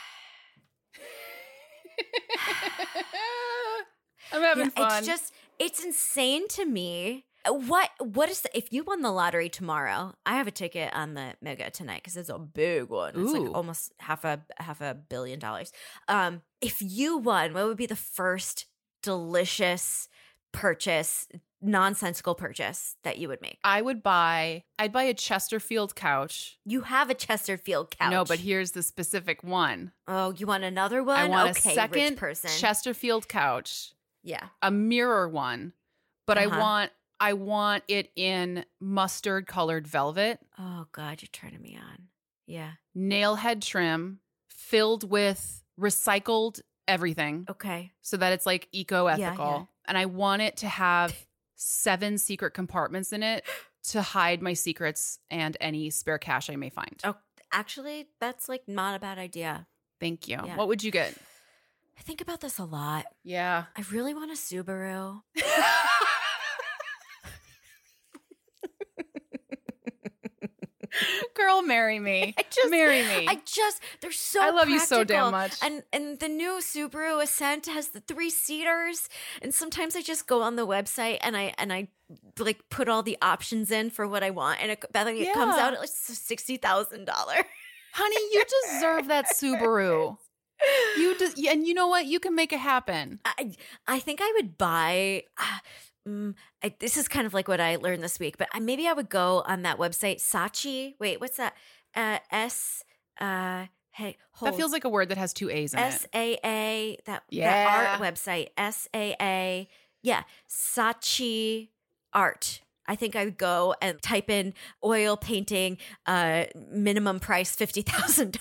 I'm having fun. It's insane to me. What is if you won the lottery tomorrow? I have a ticket on the Mega tonight because it's a big one. It's like almost half a $1 billion. If you won, what would be the first delicious purchase, nonsensical purchase that you would make? I'd buy a Chesterfield couch. You have a Chesterfield couch. No, but here's the specific one. Oh, you want another one? I want a second rich person. Chesterfield couch. Yeah. A mirror one. But I want it in mustard colored velvet. Oh God, you're turning me on. Yeah. Nail head trim filled with recycled everything. Okay. So that it's like eco-ethical. Yeah. And I want it to have 7 secret compartments in it to hide my secrets and any spare cash I may find. Oh, actually, that's like not a bad idea. Thank you. Yeah. What would you get? I think about this a lot. Yeah. I really want a Subaru. Girl, marry me. Marry me. They're so I love practical. you so damn much. And the new Subaru Ascent has the 3-seaters. And sometimes I just go on the website and I like put all the options in for what I want. And it comes out at like $60,000. Honey, you deserve that Subaru. And you know what? You can make it happen. I think I would buy... this is kind of like what I learned this week, but maybe I would go on that website, Saatchi. Wait, what's that? That feels like a word that has 2 A's in it. SAA, that art website, SAA. Yeah, Saatchi Art. I think I would go and type in oil painting, minimum price $50,000.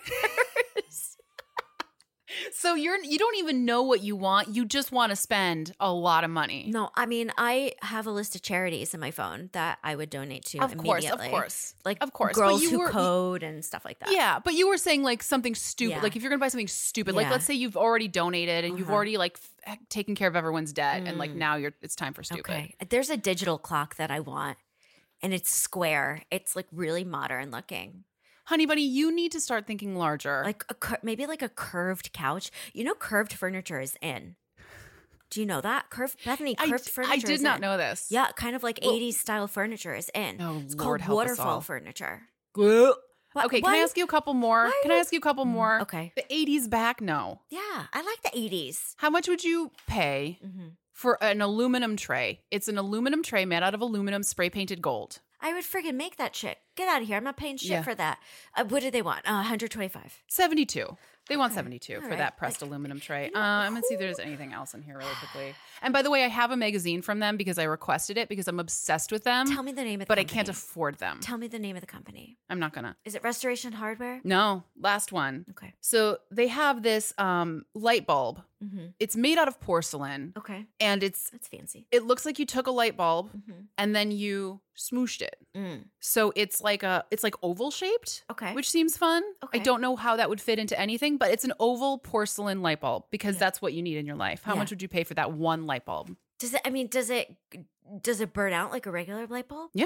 So you don't even know what you want. You just want to spend a lot of money. No, I mean, I have a list of charities in my phone that I would donate to immediately. Of course. Girls Who Code and stuff like that. Yeah, but you were saying like something stupid. Yeah. Like if you're going to buy something stupid, like let's say you've already donated and you've already like taken care of everyone's debt and like now it's time for stupid. Okay. There's a digital clock that I want and it's square. It's like really modern looking. Honey bunny, you need to start thinking larger. Like maybe like a curved couch. You know, curved furniture is in. Do you know that? Curved furniture. I did not know this. Yeah, kind of like 80s style furniture is in. Oh, it's Lord, called help waterfall us all. Furniture. What? Okay, can I ask you a couple more? Okay. The 80s back? No. Yeah, I like the 80s. How much would you pay for an aluminum tray? It's an aluminum tray made out of aluminum spray painted gold. I would friggin' make that chick. Get out of here. I'm not paying shit for that. What do they want? 125. 72. They want 72 for that pressed aluminum tray. I'm going to see if there's anything else in here really quickly. And by the way, I have a magazine from them because I requested it because I'm obsessed with them. Tell me the name of the company. company. But I can't afford them. Tell me the name of the company. I'm not going to. Is it Restoration Hardware? No, last one. Okay. So they have this light bulb. Mm-hmm. It's made out of porcelain. Okay. And that's fancy. It looks like you took a light bulb and then you smooshed it. So it's like oval shaped. Okay. Which seems fun. Okay. I don't know how that would fit into anything, but it's an oval porcelain light bulb because that's what you need in your life. How much would you pay for that one light bulb? Does it burn out like a regular light bulb? Yeah.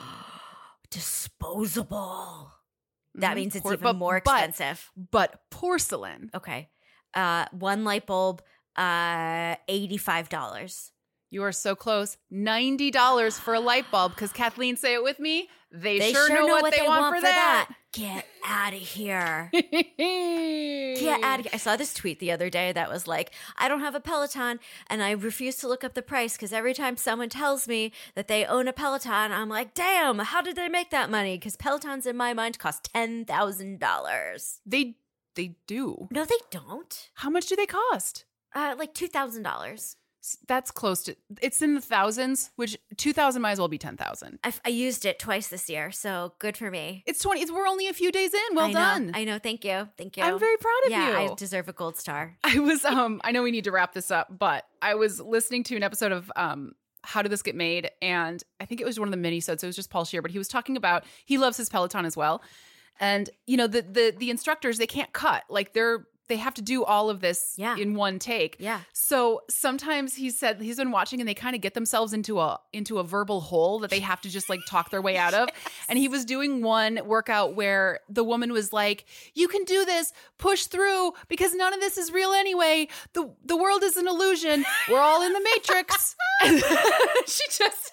Disposable. That means it's even more expensive. But porcelain. Okay. One light bulb, $85. You are so close. $90 for a light bulb because Kathleen, say it with me. They sure know what they want for that. Get out of here. Get out of here. I saw this tweet the other day that was like, I don't have a Peloton and I refuse to look up the price because every time someone tells me that they own a Peloton, I'm like, damn, how did they make that money? Because Pelotons in my mind cost $10,000. They do. No, they don't. How much do they cost? Like $2,000. That's close to, it's in the thousands, which 2,000 might as well be 10,000. I used it twice this year, so good for me. We're only a few days in. Well done. I know. Thank you. I'm very proud of you. Yeah, I deserve a gold star. I was, I know we need to wrap this up, but I was listening to an episode of How Did This Get Made? And I think it was one of the mini-sodes. It was just Paul Scheer, but he was talking about, he loves his Peloton as well. And, you know, the instructors, they can't cut. Like they have to do all of this in one take. Yeah. So sometimes he said he's been watching and they kind of get themselves into a verbal hole that they have to just like talk their way out of. Yes. And he was doing one workout where the woman was like, you can do this, push through because none of this is real anyway. The world is an illusion. We're all in the Matrix. She just...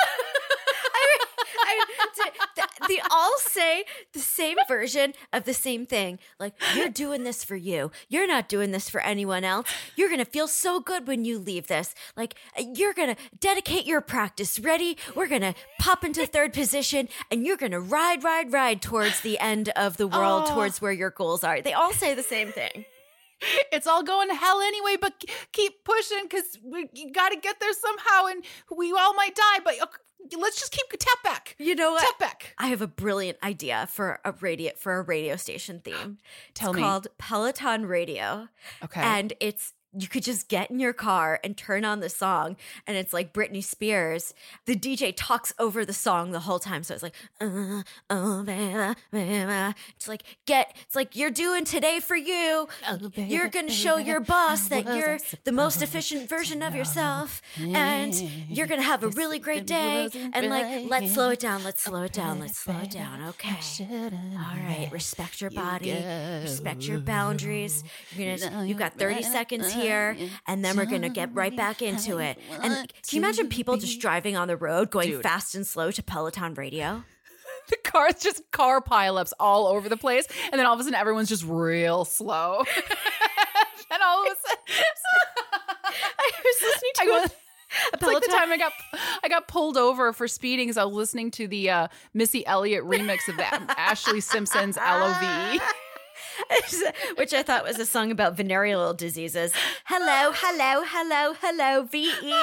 They all say the same version of the same thing. Like, you're doing this for you. You're not doing this for anyone else. You're going to feel so good when you leave this. Like, you're going to dedicate your practice. Ready? We're going to pop into third position and you're going to ride towards the end of the world, towards where your goals are. They all say the same thing. It's all going to hell anyway, but keep pushing because you got to get there somehow and we all might die, but let's just keep tap back. You know what? Tap back. I have a brilliant idea for a radio station theme. Tell me. It's called Peloton Radio. Okay. And you could just get in your car and turn on the song and it's like Britney Spears. The DJ talks over the song the whole time. So it's like, it's like you're doing today for you. You're going to show your boss that you're the most efficient version of yourself and you're going to have a really great day. And like, let's slow it down. Let's slow it down. Okay. All right. Respect your body. Respect your boundaries. You've got 30 seconds here. And then we're gonna get right back into it. And can you imagine people just driving on the road going fast and slow to Peloton Radio? The cars, just car pileups all over the place, and then all of a sudden everyone's just real slow. And all of a sudden I was listening to it's like the time I got pulled over for speeding because I was listening to the Missy Elliott remix of that Ashley Simpson's LOVE. Which I thought was a song about venereal diseases. Hello, hello, hello, hello, VE.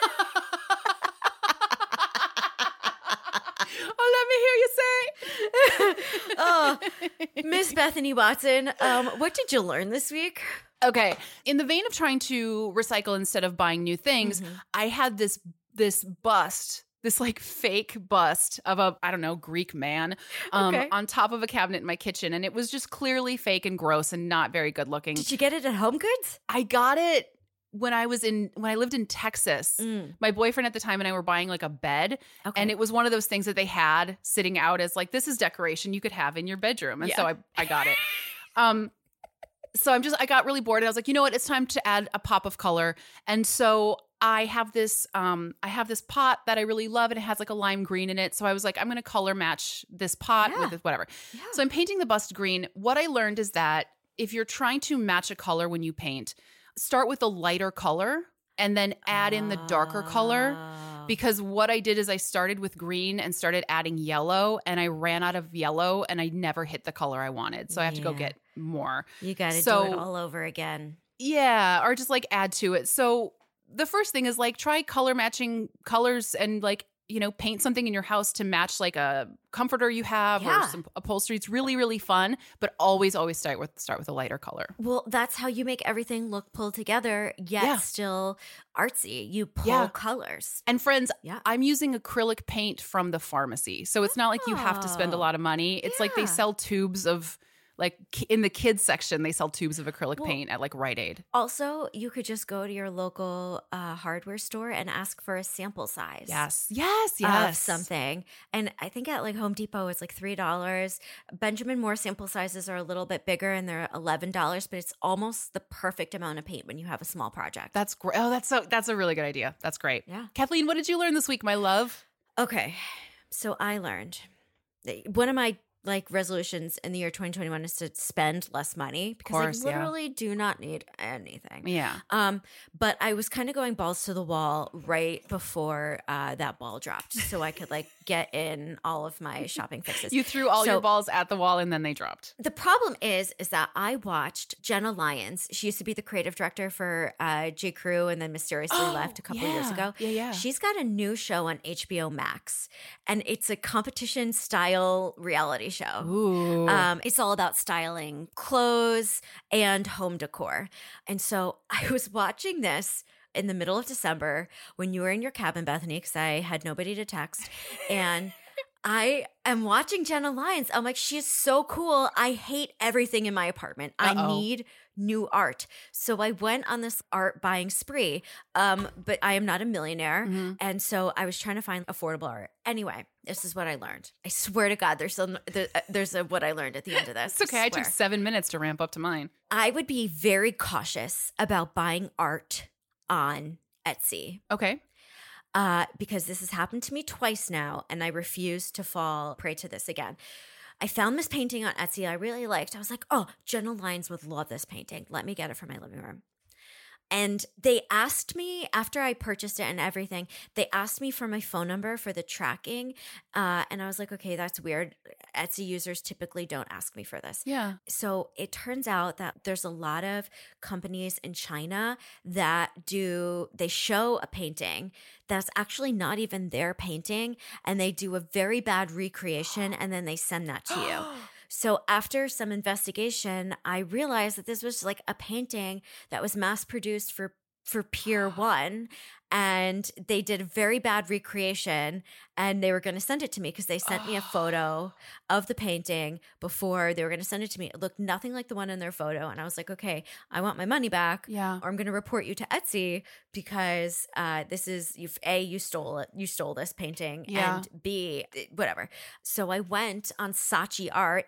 Oh, let me hear you say. Oh, Miss Bethany Watson, what did you learn this week? Okay. In the vein of trying to recycle instead of buying new things, I had this bust, this like fake bust of a, I don't know, Greek man on top of a cabinet in my kitchen. And it was just clearly fake and gross and not very good looking. Did you get it at Home Goods? I got it when I lived in Texas. My boyfriend at the time and I were buying like a bed. Okay. And it was one of those things that they had sitting out as like, this is decoration you could have in your bedroom. And so I got it. So I got really bored and I was like, you know what? It's time to add a pop of color. And so I have this pot that I really love and it has like a lime green in it. So I was like, I'm going to color match this pot with whatever. Yeah. So I'm painting the bust green. What I learned is that if you're trying to match a color when you paint, start with a lighter color and then add in the darker color because what I did is I started with green and started adding yellow, and I ran out of yellow and I never hit the color I wanted. So I have to go get more. You got to do it all over again. Yeah, or just like add to it. So the first thing is like try color matching colors and like, you know, paint something in your house to match like a comforter you have or some upholstery. It's really, really fun, but always start with a lighter color. Well, that's how you make everything look pulled together, yet still artsy. You pull colors. And friends, I'm using acrylic paint from the pharmacy. So it's not like you have to spend a lot of money. It's like they sell tubes of, like in the kids section, they sell tubes of acrylic paint at like Rite Aid. Also, you could just go to your local hardware store and ask for a sample size. Yes. Of something. And I think at like Home Depot, it's like $3. Benjamin Moore sample sizes are a little bit bigger and they're $11, but it's almost the perfect amount of paint when you have a small project. That's great. Oh, that's a really good idea. That's great. Yeah. Kathleen, what did you learn this week, my love? Okay. So I learned one of my resolutions in the year 2021 is to spend less money because I literally do not need anything. Yeah. But I was kind of going balls to the wall right before that ball dropped, so I could like get in all of my shopping fixes. You threw all your balls at the wall and then they dropped. The problem is that I watched Jenna Lyons. She used to be the creative director for J. Crew and then mysteriously left a couple years ago. Yeah. She's got a new show on HBO Max, and it's a competition style reality show. Ooh. It's all about styling clothes and home decor. And so I was watching this in the middle of December when you were in your cabin, Bethany, because I had nobody to text. And I am watching Jenna Lyons. I'm like, she is so cool. I hate everything in my apartment. I need new art. So I went on this art buying spree, but I am not a millionaire. Mm-hmm. And so I was trying to find affordable art. Anyway, this is what I learned. I swear to God, there's a what I learned at the end of this. It's okay. I took 7 minutes to ramp up to mine. I would be very cautious about buying art on Etsy. Okay. Because this has happened to me twice now, and I refuse to fall prey to this again. I found this painting on Etsy I really liked. I was like, oh, Jenna Lyons would love this painting. Let me get it for my living room. And they asked me, after I purchased it and everything, they asked me for my phone number for the tracking. And I was like, okay, that's weird. Etsy users typically don't ask me for this. Yeah. So it turns out that there's a lot of companies in China that they show a painting that's actually not even their painting, and they do a very bad recreation, and then they send that to you. So after some investigation, I realized that this was like a painting that was mass produced for Pier 1, and they did a very bad recreation, and they were going to send it to me because they sent me a photo of the painting before they were going to send it to me. It looked nothing like the one in their photo, and I was like, okay, I want my money back, or I'm going to report you to Etsy because this is you stole it, you stole this painting, and B, whatever. So I went on Saatchi Art,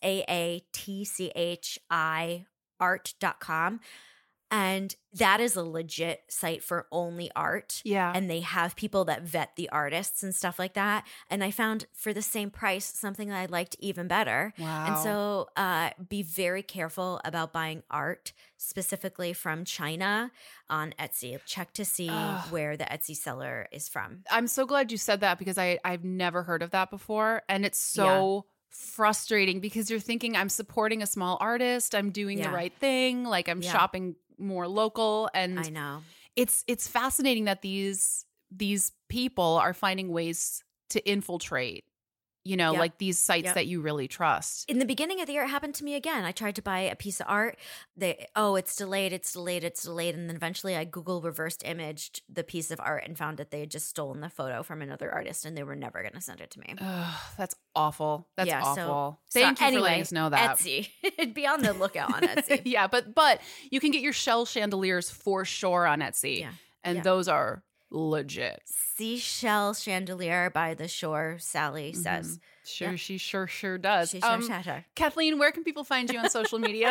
SAATCHI art.com. And that is a legit site for only art. Yeah. And they have people that vet the artists and stuff like that. And I found for the same price something that I liked even better. Wow. And so be very careful about buying art specifically from China on Etsy. Check to see where the Etsy seller is from. I'm so glad you said that because I've never heard of that before. And it's so frustrating because you're thinking I'm supporting a small artist. I'm doing the right thing. Like I'm shopping more local, and I know it's fascinating that these people are finding ways to infiltrate, you know, like these sites that you really trust. In the beginning of the year, it happened to me again. I tried to buy a piece of art. It's delayed. And then eventually I Google reversed imaged the piece of art and found that they had just stolen the photo from another artist and they were never going to send it to me. That's awful. That's awful. Thank you for letting us know that. Etsy. Be on the lookout on Etsy. Yeah, but you can get your shell chandeliers for sure on Etsy. Yeah. And those are legit. Seashell chandelier by the shore, Sally says. Sure, she sure does. She sure. Kathleen, where can people find you on social media?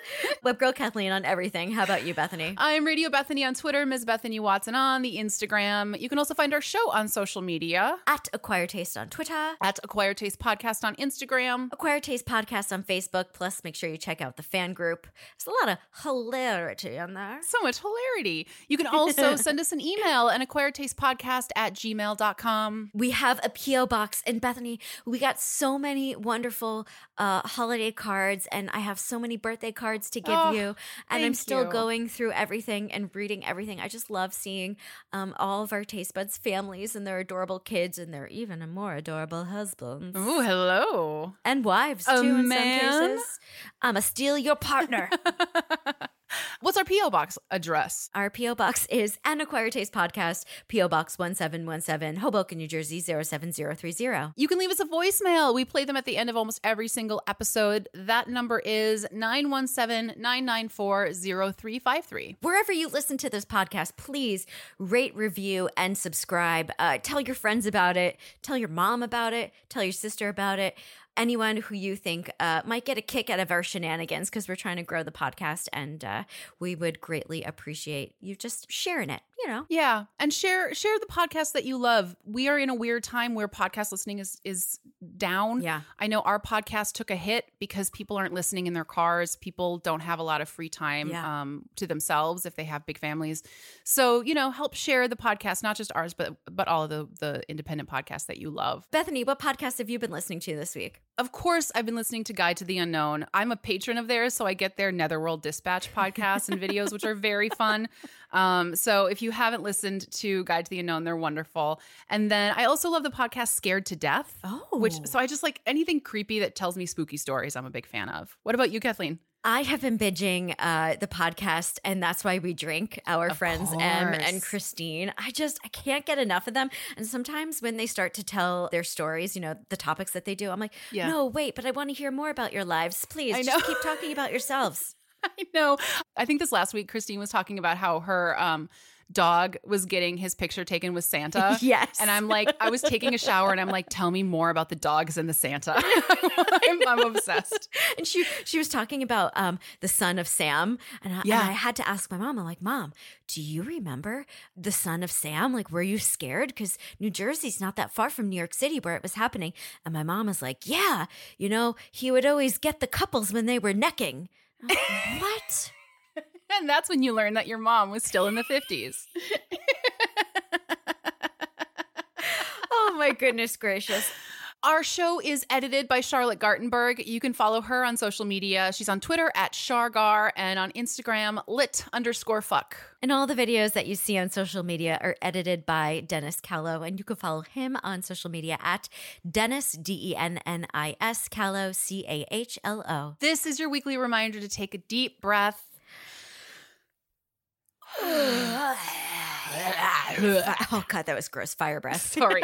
Web Girl Kathleen on everything. How about you, Bethany? I'm Radio Bethany on Twitter, Ms. Bethany Watson on the Instagram. You can also find our show on social media. At Acquired Taste on Twitter. At Acquired Taste Podcast on Instagram. Acquired Taste Podcast on Facebook. Plus, make sure you check out the fan group. There's a lot of hilarity on there. So much hilarity. You can also send us an email at acquiredtastepodcast@gmail.com. We have a P.O. box. And Bethany, we got so many wonderful holiday cards, and I have so many birthday cards to give you. And I'm still going through everything and reading everything. I just love seeing all of our Taste Buds families and their adorable kids and their even more adorable husbands. Ooh, hello. And wives, too, in some cases. I'ma steal your partner. What's our P.O. Box address? Our P.O. Box is An Acquired Taste Podcast, P.O. Box 1717, Hoboken, New Jersey, 07030. You can leave us a voicemail. We play them at the end of almost every single episode. That number is 917-994-0353. Wherever you listen to this podcast, please rate, review, and subscribe. Tell your friends about it. Tell your mom about it. Tell your sister about it. Anyone who you think might get a kick out of our shenanigans, because we're trying to grow the podcast, and we would greatly appreciate you just sharing it, you know? Yeah, and share the podcast that you love. We are in a weird time where podcast listening is down. Yeah. I know our podcast took a hit because people aren't listening in their cars. People don't have a lot of free time to themselves if they have big families. So, help share the podcast, not just ours, but all of the independent podcasts that you love. Bethany, what podcast have you been listening to this week? Of course, I've been listening to Guide to the Unknown. I'm a patron of theirs, so I get their Netherworld Dispatch podcasts and videos, which are very fun. So if you haven't listened to Guide to the Unknown, they're wonderful. And then I also love the podcast Scared to Death. So I just like anything creepy that tells me spooky stories. I'm a big fan of. What about you, Kathleen? I have been binging the podcast, and That's Why We Drink, our friends Em and Christine. I can't get enough of them. And sometimes when they start to tell their stories, the topics that they do, I'm like, no, wait, but I want to hear more about your lives. Please, just keep talking about yourselves. I know. I think this last week, Christine was talking about how her dog was getting his picture taken with Santa. Yes. And I'm like, I was taking a shower and I'm like, tell me more about the dogs and the Santa. I'm obsessed. And she was talking about the son of Sam. And I had to ask my mom, I'm like, Mom, do you remember the son of Sam? Like, were you scared? Because New Jersey's not that far from New York City where it was happening. And my mom was like, yeah, he would always get the couples when they were necking. I was like, what? And that's when you learn that your mom was still in the 50s. Oh, my goodness gracious. Our show is edited by Charlotte Gartenberg. You can follow her on social media. She's on Twitter @Shargar and on Instagram lit_fuck. And all the videos that you see on social media are edited by Dennis Callow. And you can follow him on social media @Dennis, DENNIS, Callow, CAHLO. This is your weekly reminder to take a deep breath. Oh, God, that was gross. Fire breath. Sorry.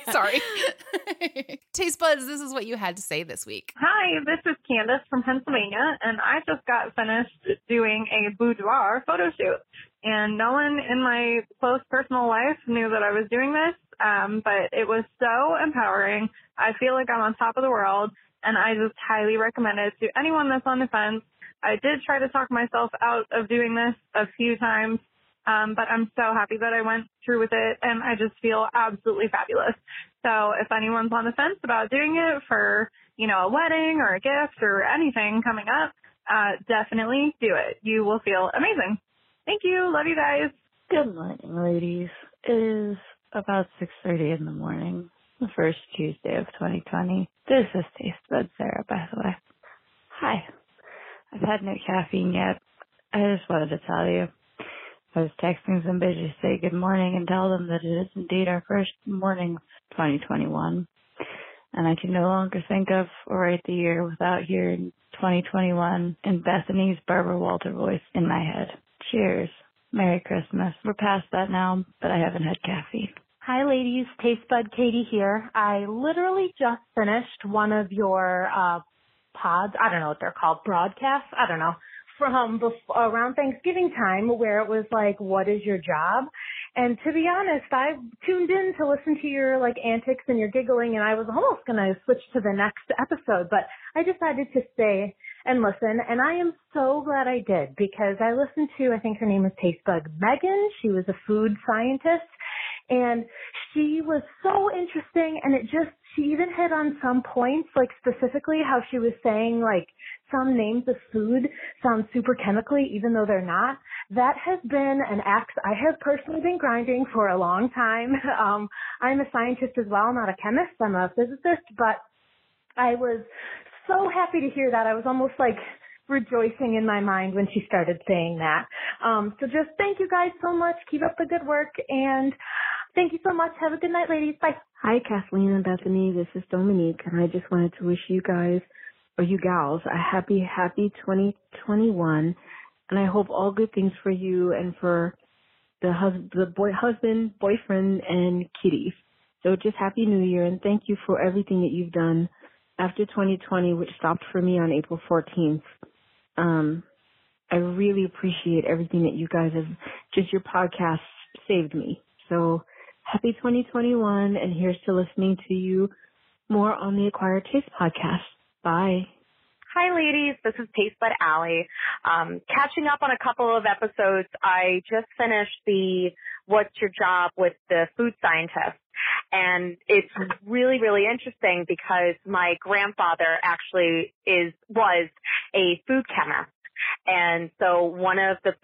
Taste Buds, this is what you had to say this week. Hi, this is Candace from Pennsylvania, and I just got finished doing a boudoir photo shoot. And no one in my close personal life knew that I was doing this, but it was so empowering. I feel like I'm on top of the world, and I just highly recommend it to anyone that's on the fence. I did try to talk myself out of doing this a few times, but I'm so happy that I went through with it, and I just feel absolutely fabulous. So if anyone's on the fence about doing it for, a wedding or a gift or anything coming up, definitely do it. You will feel amazing. Thank you. Love you guys. Good morning, ladies. It is about 6:30 in the morning, the first Tuesday of 2020. This is Taste Bud Sarah, by the way. Hi. I've had no caffeine yet. I just wanted to tell you. I was texting some bitches to say good morning and tell them that it is indeed our first morning of 2021. And I can no longer think of or write the year without hearing 2021 in Bethany's Barbara Walter voice in my head. Cheers. Merry Christmas. We're past that now, but I haven't had caffeine. Hi, ladies. Taste Bud Katie here. I literally just finished one of your pods. I don't know what they're called. Broadcasts? I don't know. From around Thanksgiving time, where it was like, what is your job? And to be honest, I tuned in to listen to your antics and your giggling, and I was almost going to switch to the next episode, but I decided to stay and listen. And I am so glad I did, because I listened to, I think her name is Taste Bud Megan. She was a food scientist, and she was so interesting. And she even hit on some points, like specifically how she was saying, like, some names of food sound super chemically, even though they're not. That has been an axe I have personally been grinding for a long time. I'm a scientist as well, not a chemist. I'm a physicist, but I was so happy to hear that. I was almost like rejoicing in my mind when she started saying that. So just thank you guys so much. Keep up the good work, and thank you so much. Have a good night, ladies. Bye. Hi, Kathleen and Bethany. This is Dominique, and I just wanted to wish you guys, or you gals, a happy 2021, and I hope all good things for you and for the husband, boyfriend, and kitties. So just Happy New Year, and thank you for everything that you've done after 2020, which stopped for me on April 14th. I really appreciate everything that you guys have, just your podcast saved me. So happy 2021, and here's to listening to you more on the Acquired Taste podcast. Bye. Hi, ladies. This is Taste Bud Allie. Catching up on a couple of episodes. I just finished the What's Your Job with the food scientist. And it's really, really interesting because my grandfather actually was a food chemist. And so one of the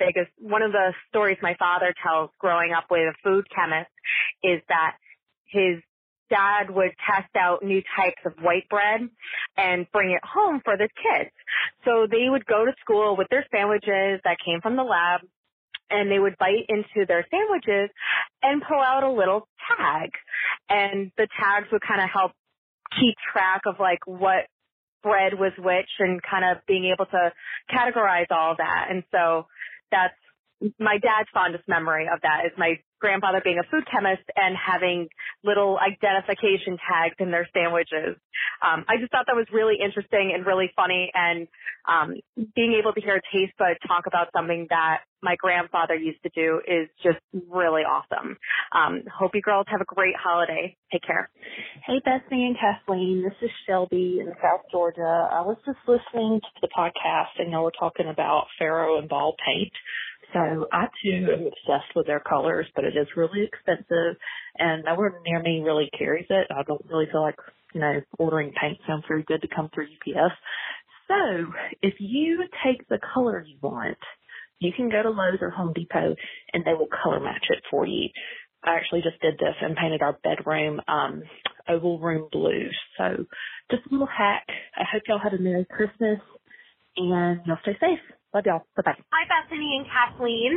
stories my father tells growing up with a food chemist is that his dad would test out new types of white bread and bring it home for the kids. So they would go to school with their sandwiches that came from the lab, and they would bite into their sandwiches and pull out a little tag. And the tags would kind of help keep track of like what bread was which and kind of being able to categorize all of that. And so that's my dad's fondest memory of that, is my grandfather being a food chemist and having little identification tags in their sandwiches. I just thought that was really interesting and really funny, and being able to hear Taste Bud talk about something that my grandfather used to do is just really awesome. Hope you girls have a great holiday. Take care. Hey, Bethany and Kathleen. This is Shelby in South Georgia. I was just listening to the podcast, and y'all were talking about Faro and Ball paint. So I, too, am obsessed with their colors, but it is really expensive, and no one near me really carries it. I don't really feel like, ordering paint sounds very good to come through UPS. So if you take the color you want, you can go to Lowe's or Home Depot, and they will color match it for you. I actually just did this and painted our bedroom oval room blue. So just a little hack. I hope y'all had a Merry Christmas, and y'all stay safe. Love y'all. Bye-bye. Hi, Bethany and Kathleen.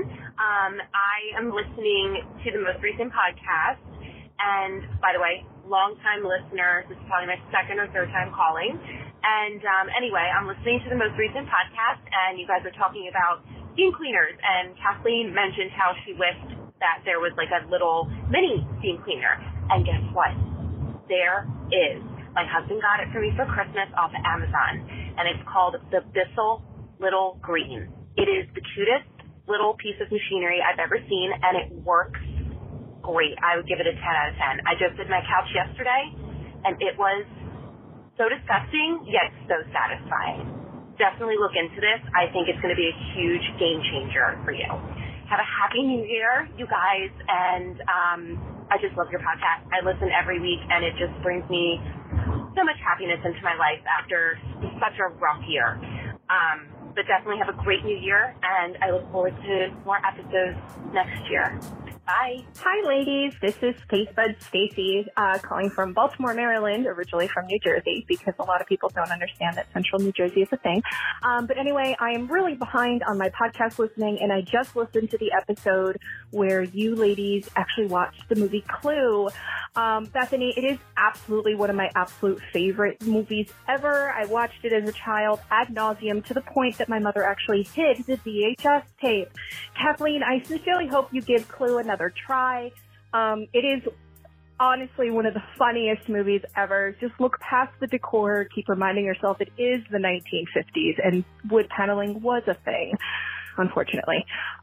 I am listening to the most recent podcast. And, by the way, long-time listener. This is probably my second or third time calling. And anyway, I'm listening to the most recent podcast, and you guys are talking about steam cleaners. And Kathleen mentioned how she wished that there was like a little mini steam cleaner. And guess what? There is. My husband got it for me for Christmas off of Amazon. And it's called the Bissell Little Green. It is the cutest little piece of machinery I've ever seen, and it works great. I would give it a 10 out of 10. I just did my couch yesterday, and it was so disgusting, yet so satisfying. Definitely look into this. I think it's going to be a huge game changer for you. Have a happy new year, you guys, and I just love your podcast. I listen every week, and it just brings me so much happiness into my life after such a rough year. But definitely have a great new year, and I look forward to more episodes next year. Bye. Hi, ladies. This is Taste Bud Stacy, calling from Baltimore, Maryland, originally from New Jersey, because a lot of people don't understand that Central New Jersey is a thing. But anyway, I am really behind on my podcast listening, and I just listened to the episode where you ladies actually watched the movie Clue. Bethany, it is absolutely one of my absolute favorite movies ever. I watched it as a child ad nauseum to the point that my mother actually hid the VHS tape. Kathleen, I sincerely hope you give Clue another try. It is honestly one of the funniest movies ever. Just look past the decor, keep reminding yourself it is the 1950s and wood paneling was a thing, unfortunately.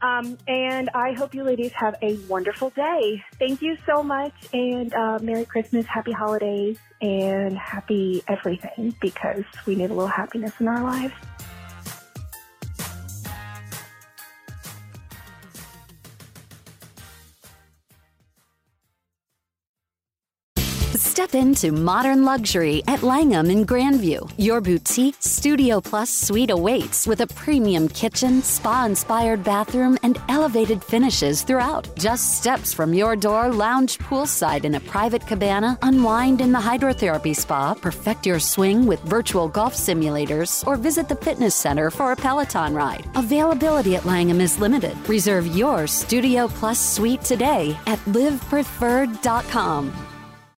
And I hope you ladies have a wonderful day. Thank you so much, and Merry Christmas, Happy Holidays, and happy everything, because we need a little happiness in our lives. Step into modern luxury at Langham in Grandview. Your boutique Studio Plus suite awaits with a premium kitchen, spa-inspired bathroom, and elevated finishes throughout. Just steps from your door, lounge poolside in a private cabana, unwind in the hydrotherapy spa, perfect your swing with virtual golf simulators, or visit the fitness center for a Peloton ride. Availability at Langham is limited. Reserve your Studio Plus suite today at livepreferred.com.